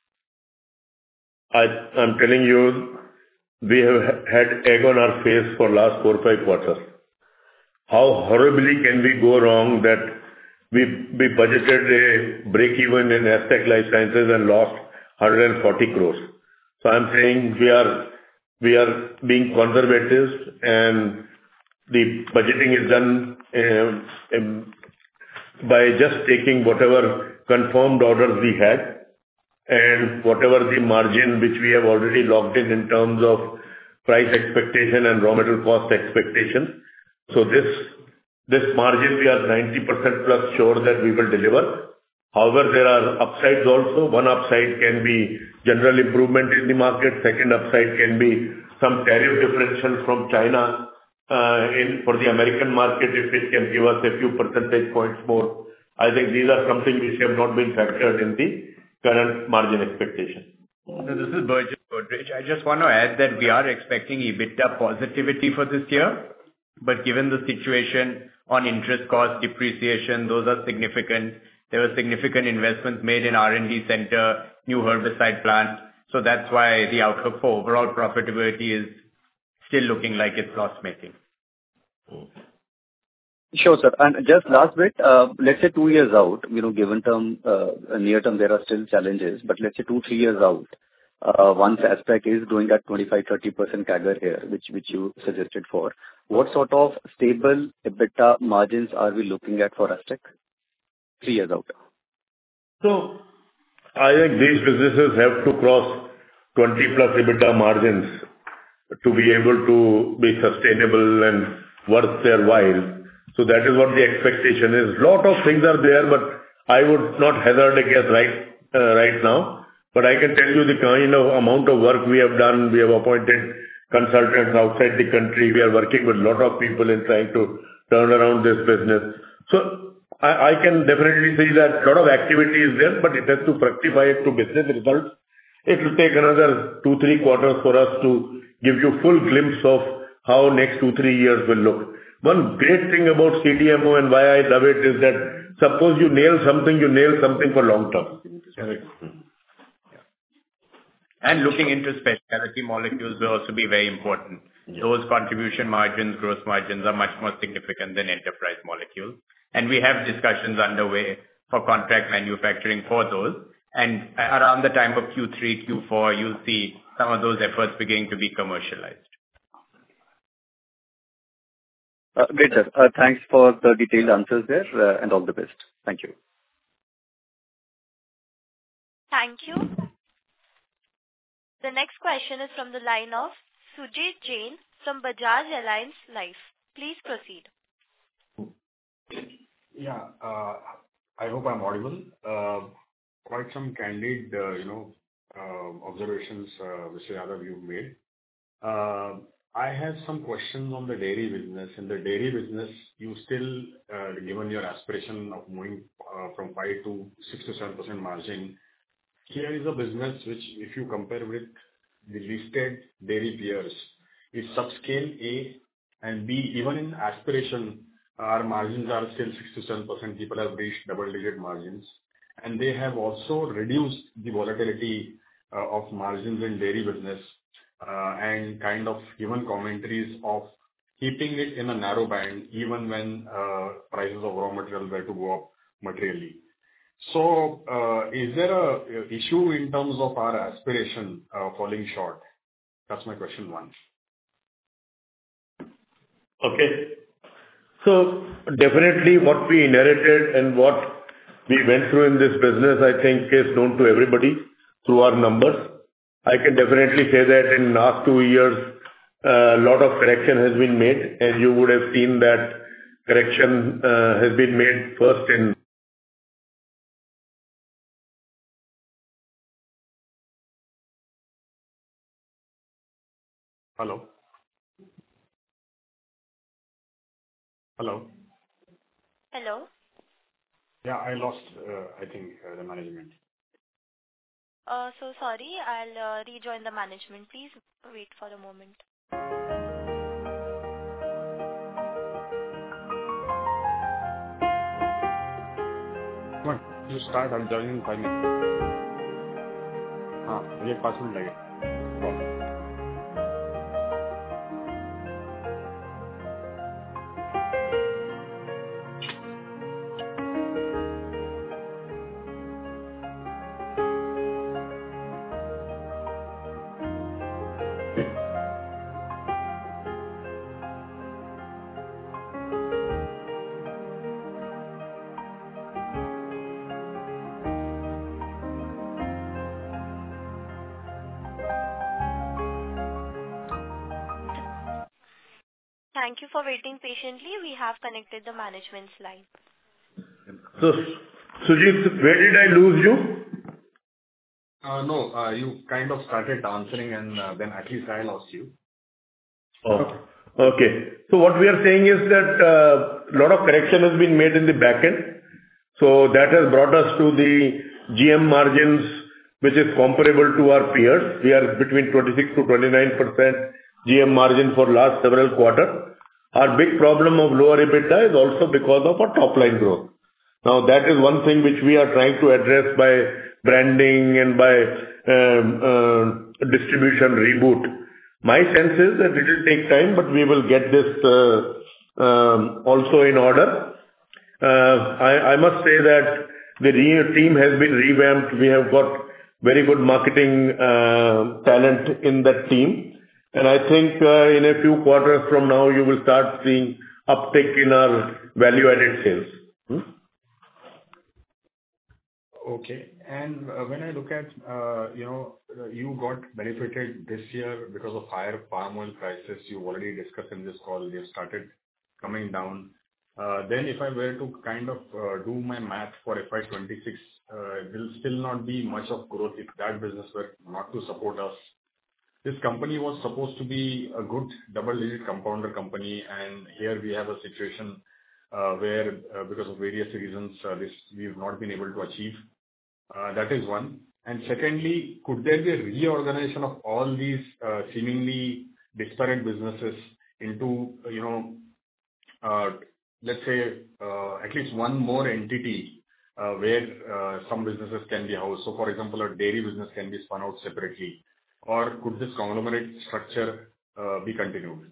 I'm telling you, we have had egg on our face for last 4 or 5 quarters. How horribly can we go wrong that we budgeted a break-even in Astec LifeSciences and lost 140 crores. So I'm saying we are being conservative and the budgeting is done by just taking whatever confirmed orders we had and whatever the margin which we have already locked in terms of price expectation and raw material cost expectation. So this margin we are 90% plus sure that we will deliver. However, there are upsides also. One upside can be general improvement in the market. Second upside can be some tariff differentials from China for the American market, if it can give us a few percentage points more. I think these are something which have not been factored in the current margin expectation. This is Burjis Godrej. I just want to add that we are expecting EBITDA positivity for this year, but given the situation on interest cost, depreciation, those are significant. There were significant investments made in R&D center, new herbicide plant. So that's why the outlook for overall profitability is still looking like it's loss-making. Sure, sir. And just last bit, let's say 2 years out, given near term, there are still challenges, but let's say 2-3 years out, once Astec is growing at 25-30% CAGR here, which you suggested for, what sort of stable EBITDA margins are we looking at for Astec 3 years out? So I think these businesses have to cross 20+ EBITDA margins to be able to be sustainable and worth their while. So that is what the expectation is. Lot of things are there, but I would not hazard a guess right now. But I can tell you the kind of amount of work we have done. We have appointed consultants outside the country. We are working with a lot of people in trying to turn around this business. So I can definitely say that a lot of activity is there, but it has to fructify it to business results. It will take another 2-3 quarters for us to give you full glimpse of how next 2-3 years will look. One great thing about CDMO and why I love it is that suppose you nail something, you nail something for long term. Correct. And looking into specialty molecules will also be very important. Those contribution margins, gross margins are much more significant than enterprise molecules. And we have discussions underway for contract manufacturing for those. And around the time of Q3, Q4, you'll see some of those efforts beginning to be commercialized. Great, sir. Thanks for the detailed answers there, and all the best. Thank you. Thank you. The next question is from the line of Sujit Jain from Bajaj Allianz Life. Please proceed. Yeah, I hope I'm audible. Quite some candid, observations, Mr. Yadav, you've made. I have some questions on the dairy business. In the dairy business, you still, given your aspiration of moving from 5 to 6 to 7% margin, here is a business which, if you compare with the listed dairy peers, is subscale A, and B, even in aspiration, our margins are still 6 to 7%. People have reached double-digit margins, and they have also reduced the volatility of margins in dairy business, and kind of given commentaries of keeping it in a narrow band, even when prices of raw material were to go up materially. So, is there a issue in terms of our aspiration falling short? That's my question one. Okay. So definitely what we inherited and what we went through in this business, I think is known to everybody through our numbers. I can definitely say that in last 2 years, a lot of correction has been made, and you would have seen that correction has been made first in Hello? Hello? Hello? Yeah, I lost, I think, the management. So sorry, I'll rejoin the management. Please wait for a moment. Come on, you start. I'm joining in 5 minutes. मुझे 5 minute लगे. Thank you for waiting patiently. We have connected the management's line. So, Sujit, where did I lose you? No, you kind of started answering, and then at least I lost you. Oh, okay. So what we are saying is that a lot of correction has been made in the back end. So that has brought us to the GM margins, which is comparable to our peers. We are between 26 to 29% GM margin for last several quarters. Our big problem of lower EBITDA is also because of our top line growth. Now, that is one thing which we are trying to address by branding and by distribution reboot. My sense is that it will take time, but we will get this also in order. I must say that the team has been revamped. We have got very good marketing talent in that team. And I think in a few quarters from now, you will start seeing uptick in our value-added sales. Okay. And when I look at, you got benefited this year because of higher palm oil prices. You already discussed in this call, they've started coming down. Then if I were to kind of do my math for FY26, it will still not be much of growth if that business were not to support us. This company was supposed to be a good double-digit compounder company, and here we have a situation where, because of various reasons, we've not been able to achieve. That is one. And secondly, could there be a reorganization of all these seemingly disparate businesses into, let's say, at least one more entity where some businesses can be housed? So, for example, a dairy business can be spun out separately. Or could this conglomerate structure be continued?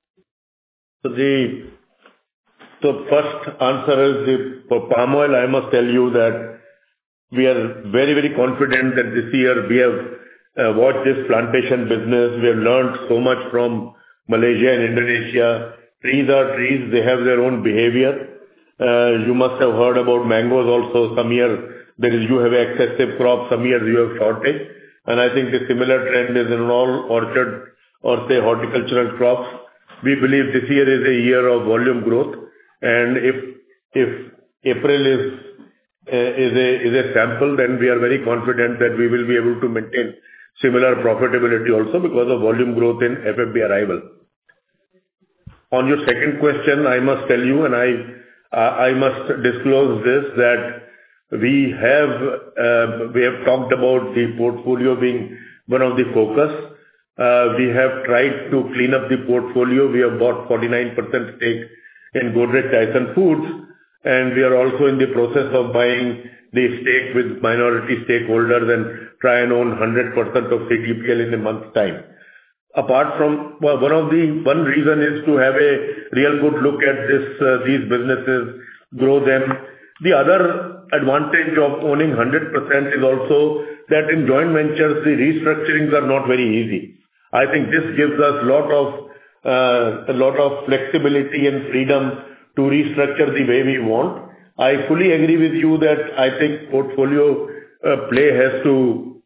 So first answer is for palm oil, I must tell you that we are very, very confident that this year we have watched this plantation business. We have learned so much from Malaysia and Indonesia. Trees are trees. They have their own behavior. You must have heard about mangoes also. Some year you have excessive crop, some years you have shortage. And I think the similar trend is in all orchard or say horticultural crops. We believe this year is a year of volume growth. And if April is a sample, then we are very confident that we will be able to maintain similar profitability also because of volume growth in FFB arrival. On your second question, I must tell you, and I must disclose this, that we have talked about the portfolio being one of the focus. We have tried to clean up the portfolio. We have bought 49% stake in Godrej Tyson Foods, and we are also in the process of buying the stake with minority stakeholders and try and own 100% of CTPL in a month's time. Apart from one reason is to have a real good look at these businesses, grow them. The other advantage of owning 100% is also that in joint ventures, the restructurings are not very easy. I think this gives us a lot of flexibility and freedom to restructure the way we want. I fully agree with you that I think portfolio play has to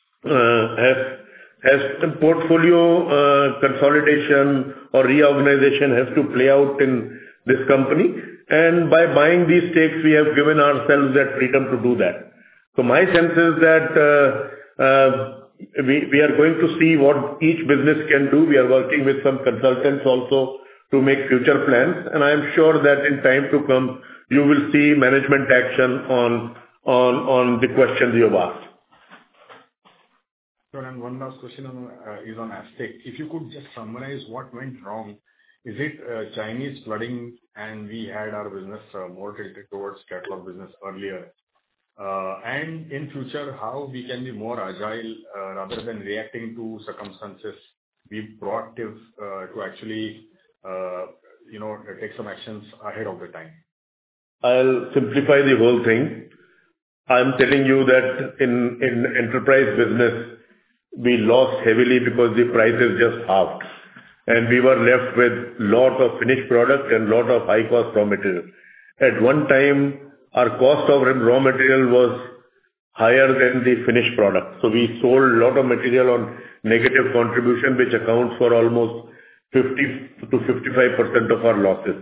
portfolio consolidation or reorganization has to play out in this company. And by buying these stakes, we have given ourselves that freedom to do that. So my sense is that we are going to see what each business can do. We are working with some consultants also to make future plans. And I am sure that in time to come, you will see management action on the questions you have asked. Sure. And one last question is on Astec. If you could just summarize what went wrong. Is it Chinese flooding and we had our business more tilted towards catalog business earlier? And in future, how we can be more agile rather than reacting to circumstances, be proactive to actually, take some actions ahead of the time? I'll simplify the whole thing. I'm telling you that in enterprise business, we lost heavily because the prices just halved. And we were left with lot of finished product and lot of high cost raw material. At one time, our cost of raw material was higher than the finished product. So we sold a lot of material on negative contribution, which accounts for almost 50 to 55% of our losses.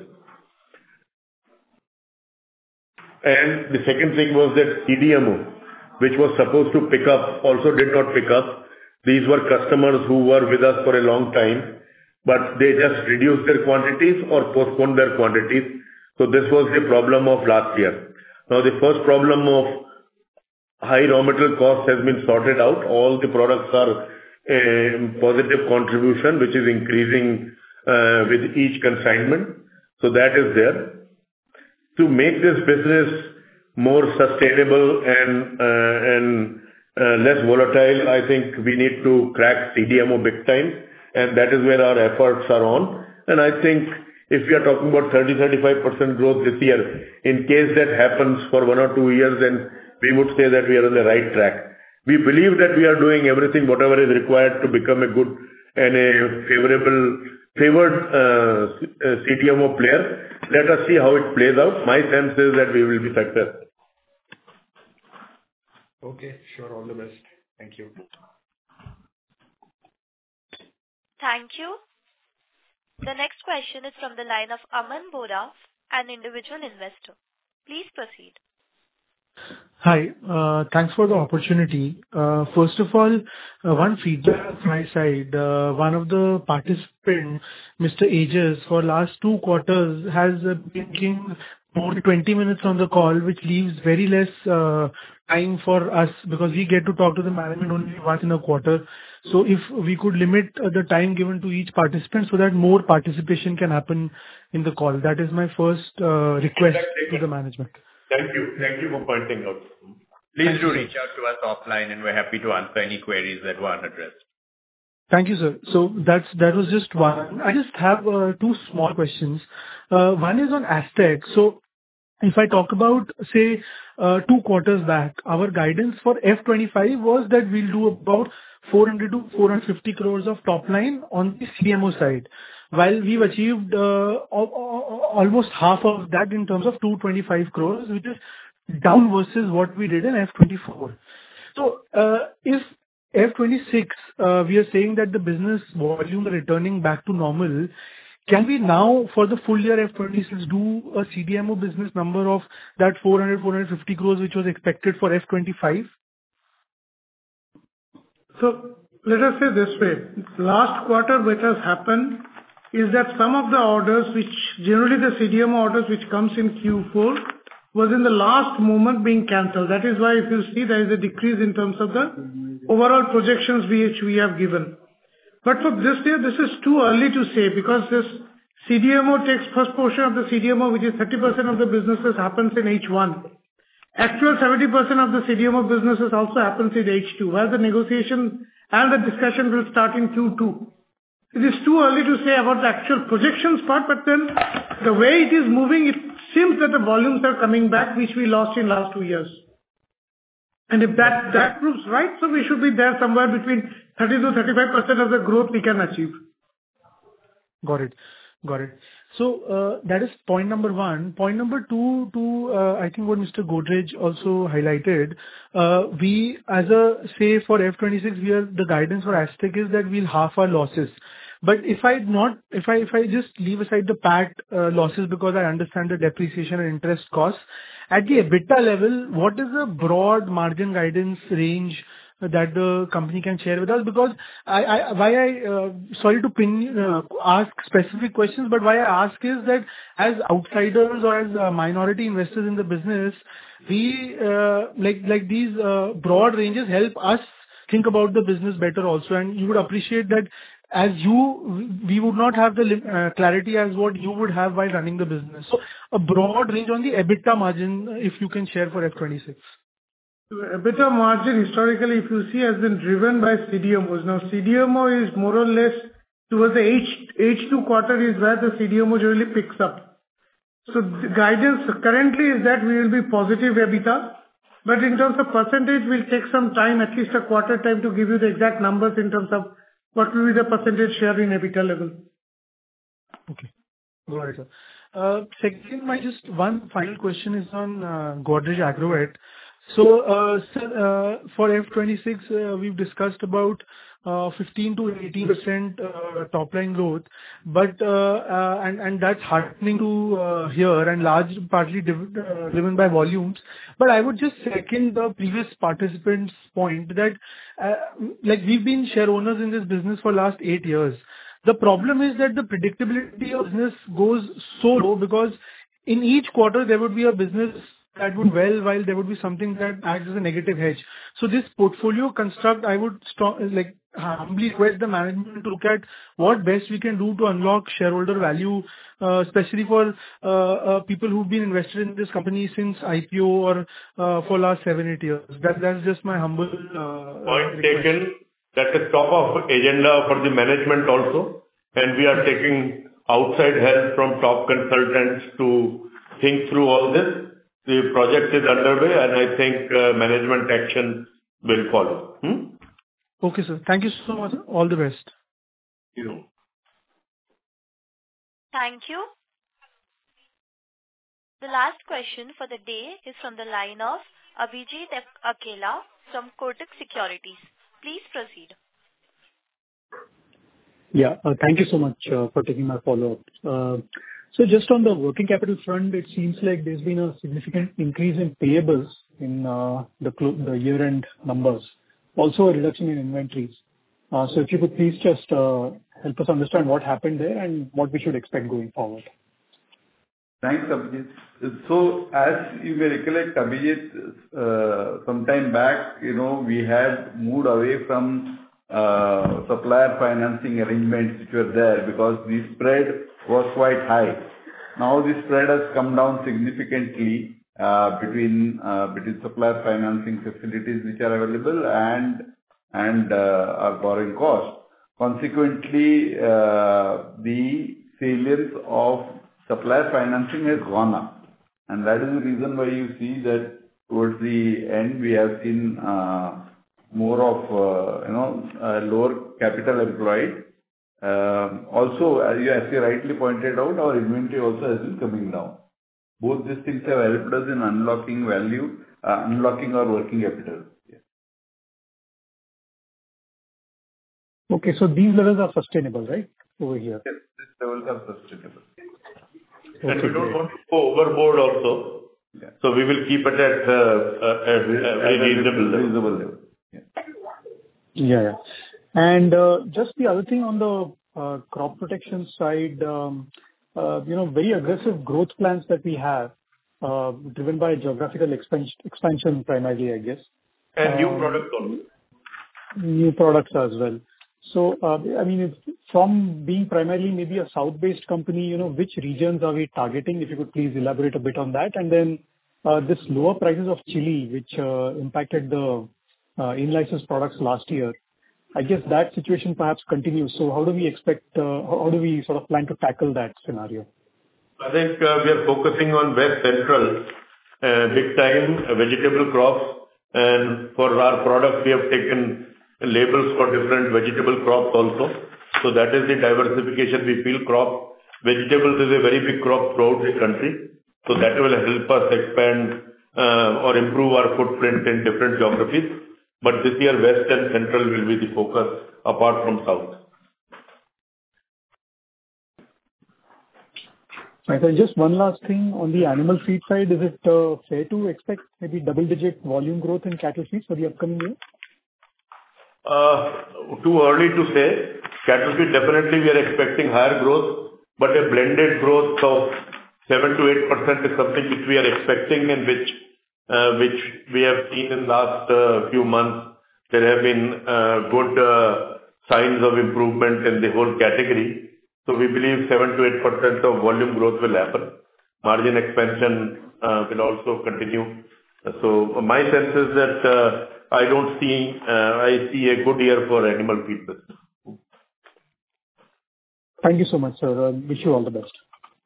And the second thing was that CDMO, which was supposed to pick up, also did not pick up. These were customers who were with us for a long time, but they just reduced their quantities or postponed their quantities. So this was the problem of last year. Now the first problem of high raw material cost has been sorted out. All the products are positive contribution, which is increasing with each consignment. So that is there. To make this business more sustainable and less volatile, I think we need to crack CDMO big time. And that is where our efforts are on. And I think if we are talking about 30-35% growth this year, in case that happens for 1 or 2 years, then we would say that we are on the right track. We believe that we are doing everything, whatever is required to become a good and a favored CDMO player. Let us see how it plays out. My sense is that we will be successful. Okay, sure. All the best. Thank you. Thank you. The next question is from the line of Aman Bora, an individual investor. Please proceed. Hi. Thanks for the opportunity. First of all, one feedback from my side. One of the participants, Mr. Aegis, for last 2 quarters has been taking more than 20 minutes on the call, which leaves very less time for us because we get to talk to the management only once in a quarter. So if we could limit the time given to each participant so that more participation can happen in the call. That is my first request to the management. Thank you. Thank you for pointing out. Please do reach out to us offline, and we're happy to answer any queries that were unaddressed. Thank you, sir. So that was just one. I just have 2 small questions. One is on Astec. So if I talk about, say, 2 quarters back, our guidance for F25 was that we'll do about 400 to 450 crores of top line on the CDMO side, while we've achieved almost half of that in terms of 225 crores, which is down versus what we did in F24. So if F26, we are saying that the business volume returning back to normal, can we now, for the full year F26, do a CDMO business number of that 450 crores, which was expected for F25? So let us say this way. Last quarter, what has happened is that some of the orders, which generally the CDMO orders which comes in Q4, was in the last moment being cancelled. That is why if you see there is a decrease in terms of the overall projections which we have given. But for this year, this is too early to say because this CDMO takes first portion of the CDMO, which is 30% of the businesses happens in H1. Actual 70% of the CDMO businesses also happens in H2, where the negotiation and the discussion will start in Q2. It is too early to say about the actual projections part, but then the way it is moving, it seems that the volumes are coming back, which we lost in last 2 years. And if that proves right, so we should be there somewhere between 30 to 35% of the growth we can achieve. Got it. So that is point number 1. Point number 2, I think what Mr. Godrej also highlighted, we as a say for F26, the guidance for Astec is that we'll half our losses. But if I just leave aside the PAT losses because I understand the depreciation and interest costs, at the EBITDA level, what is the broad margin guidance range that the company can share with us? Because sorry to ask specific questions, but why I ask is that as outsiders or as minority investors in the business, we like these broad ranges help us think about the business better also. And you would appreciate that as we would not have the clarity as what you would have while running the business. So a broad range on the EBITDA margin, if you can share for F26. EBITDA margin historically, if you see, has been driven by CDMOs. Now, CDMO is more or less towards the H2 quarter is where the CDMO generally picks up. So the guidance currently is that we will be positive EBITDA, but in terms of percentage, we'll take some time, at least a quarter time, to give you the exact numbers in terms of what will be the percentage share in EBITDA level. Okay. Got it, sir. Second, my just one final question is on Godrej Agrovet. So, sir, for F26, we've discussed about 15 to 18% top line growth, but and that's heartening to hear and partly driven by volumes. But I would just second the previous participant's point that like we've been share owners in this business for last 8 years. The problem is that the predictability of business goes so low because in each quarter there would be a business that would while there would be something that acts as a negative hedge. So this portfolio construct, I would humbly request the management to look at what best we can do to unlock shareholder value, especially for people who've been invested in this company since IPO or for last 7-8 years. That's just my humble point taken. That's a top of agenda for the management also, and we are taking outside help from top consultants to think through all this. The project is underway, and I think management action will follow. Okay, sir. Thank you so much. All the best. Thank you. The last question for the day is from the line of Abhijit Akella from Kotak Securities. Please proceed. Yeah. Thank you so much for taking my follow-up. So just on the working capital front, it seems like there's been a significant increase in payables in the year-end numbers. Also a reduction in inventories. So if you could please just help us understand what happened there and what we should expect going forward. Thanks, Abhijit. So as you may recollect, Abhijit, some time back, we had moved away from supplier financing arrangements which were there because the spread was quite high. Now the spread has come down significantly between supplier financing facilities which are available and our borrowing cost. Consequently, the salience of supplier financing has gone up, and that is the reason why you see that towards the end we have seen more of lower capital employed. Also, as you rightly pointed out, our inventory also has been coming down. Both these things have helped us in unlocking value, unlocking our working capital. Yeah. Okay, so these levels are sustainable, right, over here? Yes, these levels are sustainable. Okay, and we don't want to go overboard also. Yeah. So we will keep it at a reasonable level. Yeah. And just the other thing on the crop protection side, very aggressive growth plans that we have, driven by geographical expansion primarily, I guess. And new products also. New products as well. So, from being primarily maybe a south-based company, which regions are we targeting? If you could please elaborate a bit on that. And then this lower prices of chili, which impacted the in-licensed products last year, I guess that situation perhaps continues. So how do we sort of plan to tackle that scenario? I think we are focusing on West Central, big time vegetable crops. And for our products, we have taken labels for different vegetable crops also. So that is the diversification. We feel crop vegetables is a very big crop throughout the country. So that will help us expand or improve our footprint in different geographies. But this year, West and Central will be the focus apart from South. Right. So just one last thing on the animal feed side, is it fair to expect maybe double-digit volume growth in cattle feeds for the upcoming year? Too early to say. Cattle feed, definitely we are expecting higher growth, but a blended growth of 7 to 8% is something which we are expecting and which we have seen in last few months. There have been good signs of improvement in the whole category. So we believe 7 to 8% of volume growth will happen. Margin expansion will also continue. So my sense is that I see a good year for animal feed business. Thank you so much, sir. Wish you all the best.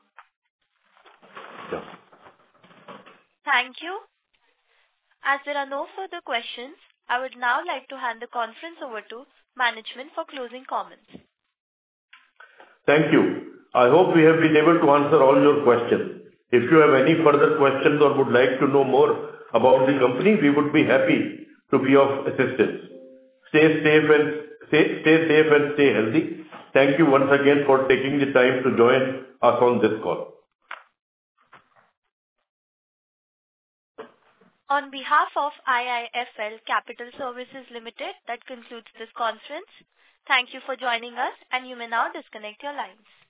Yeah. Thank you. As there are no further questions, I would now like to hand the conference over to management for closing comments. Thank you. I hope we have been able to answer all your questions. If you have any further questions or would like to know more about the company, we would be happy to be of assistance. Stay safe and stay healthy. Thank you once again for taking the time to join us on this call. On behalf of IIFL Capital Services Limited, that concludes this conference. Thank you for joining us, and you may now disconnect your lines.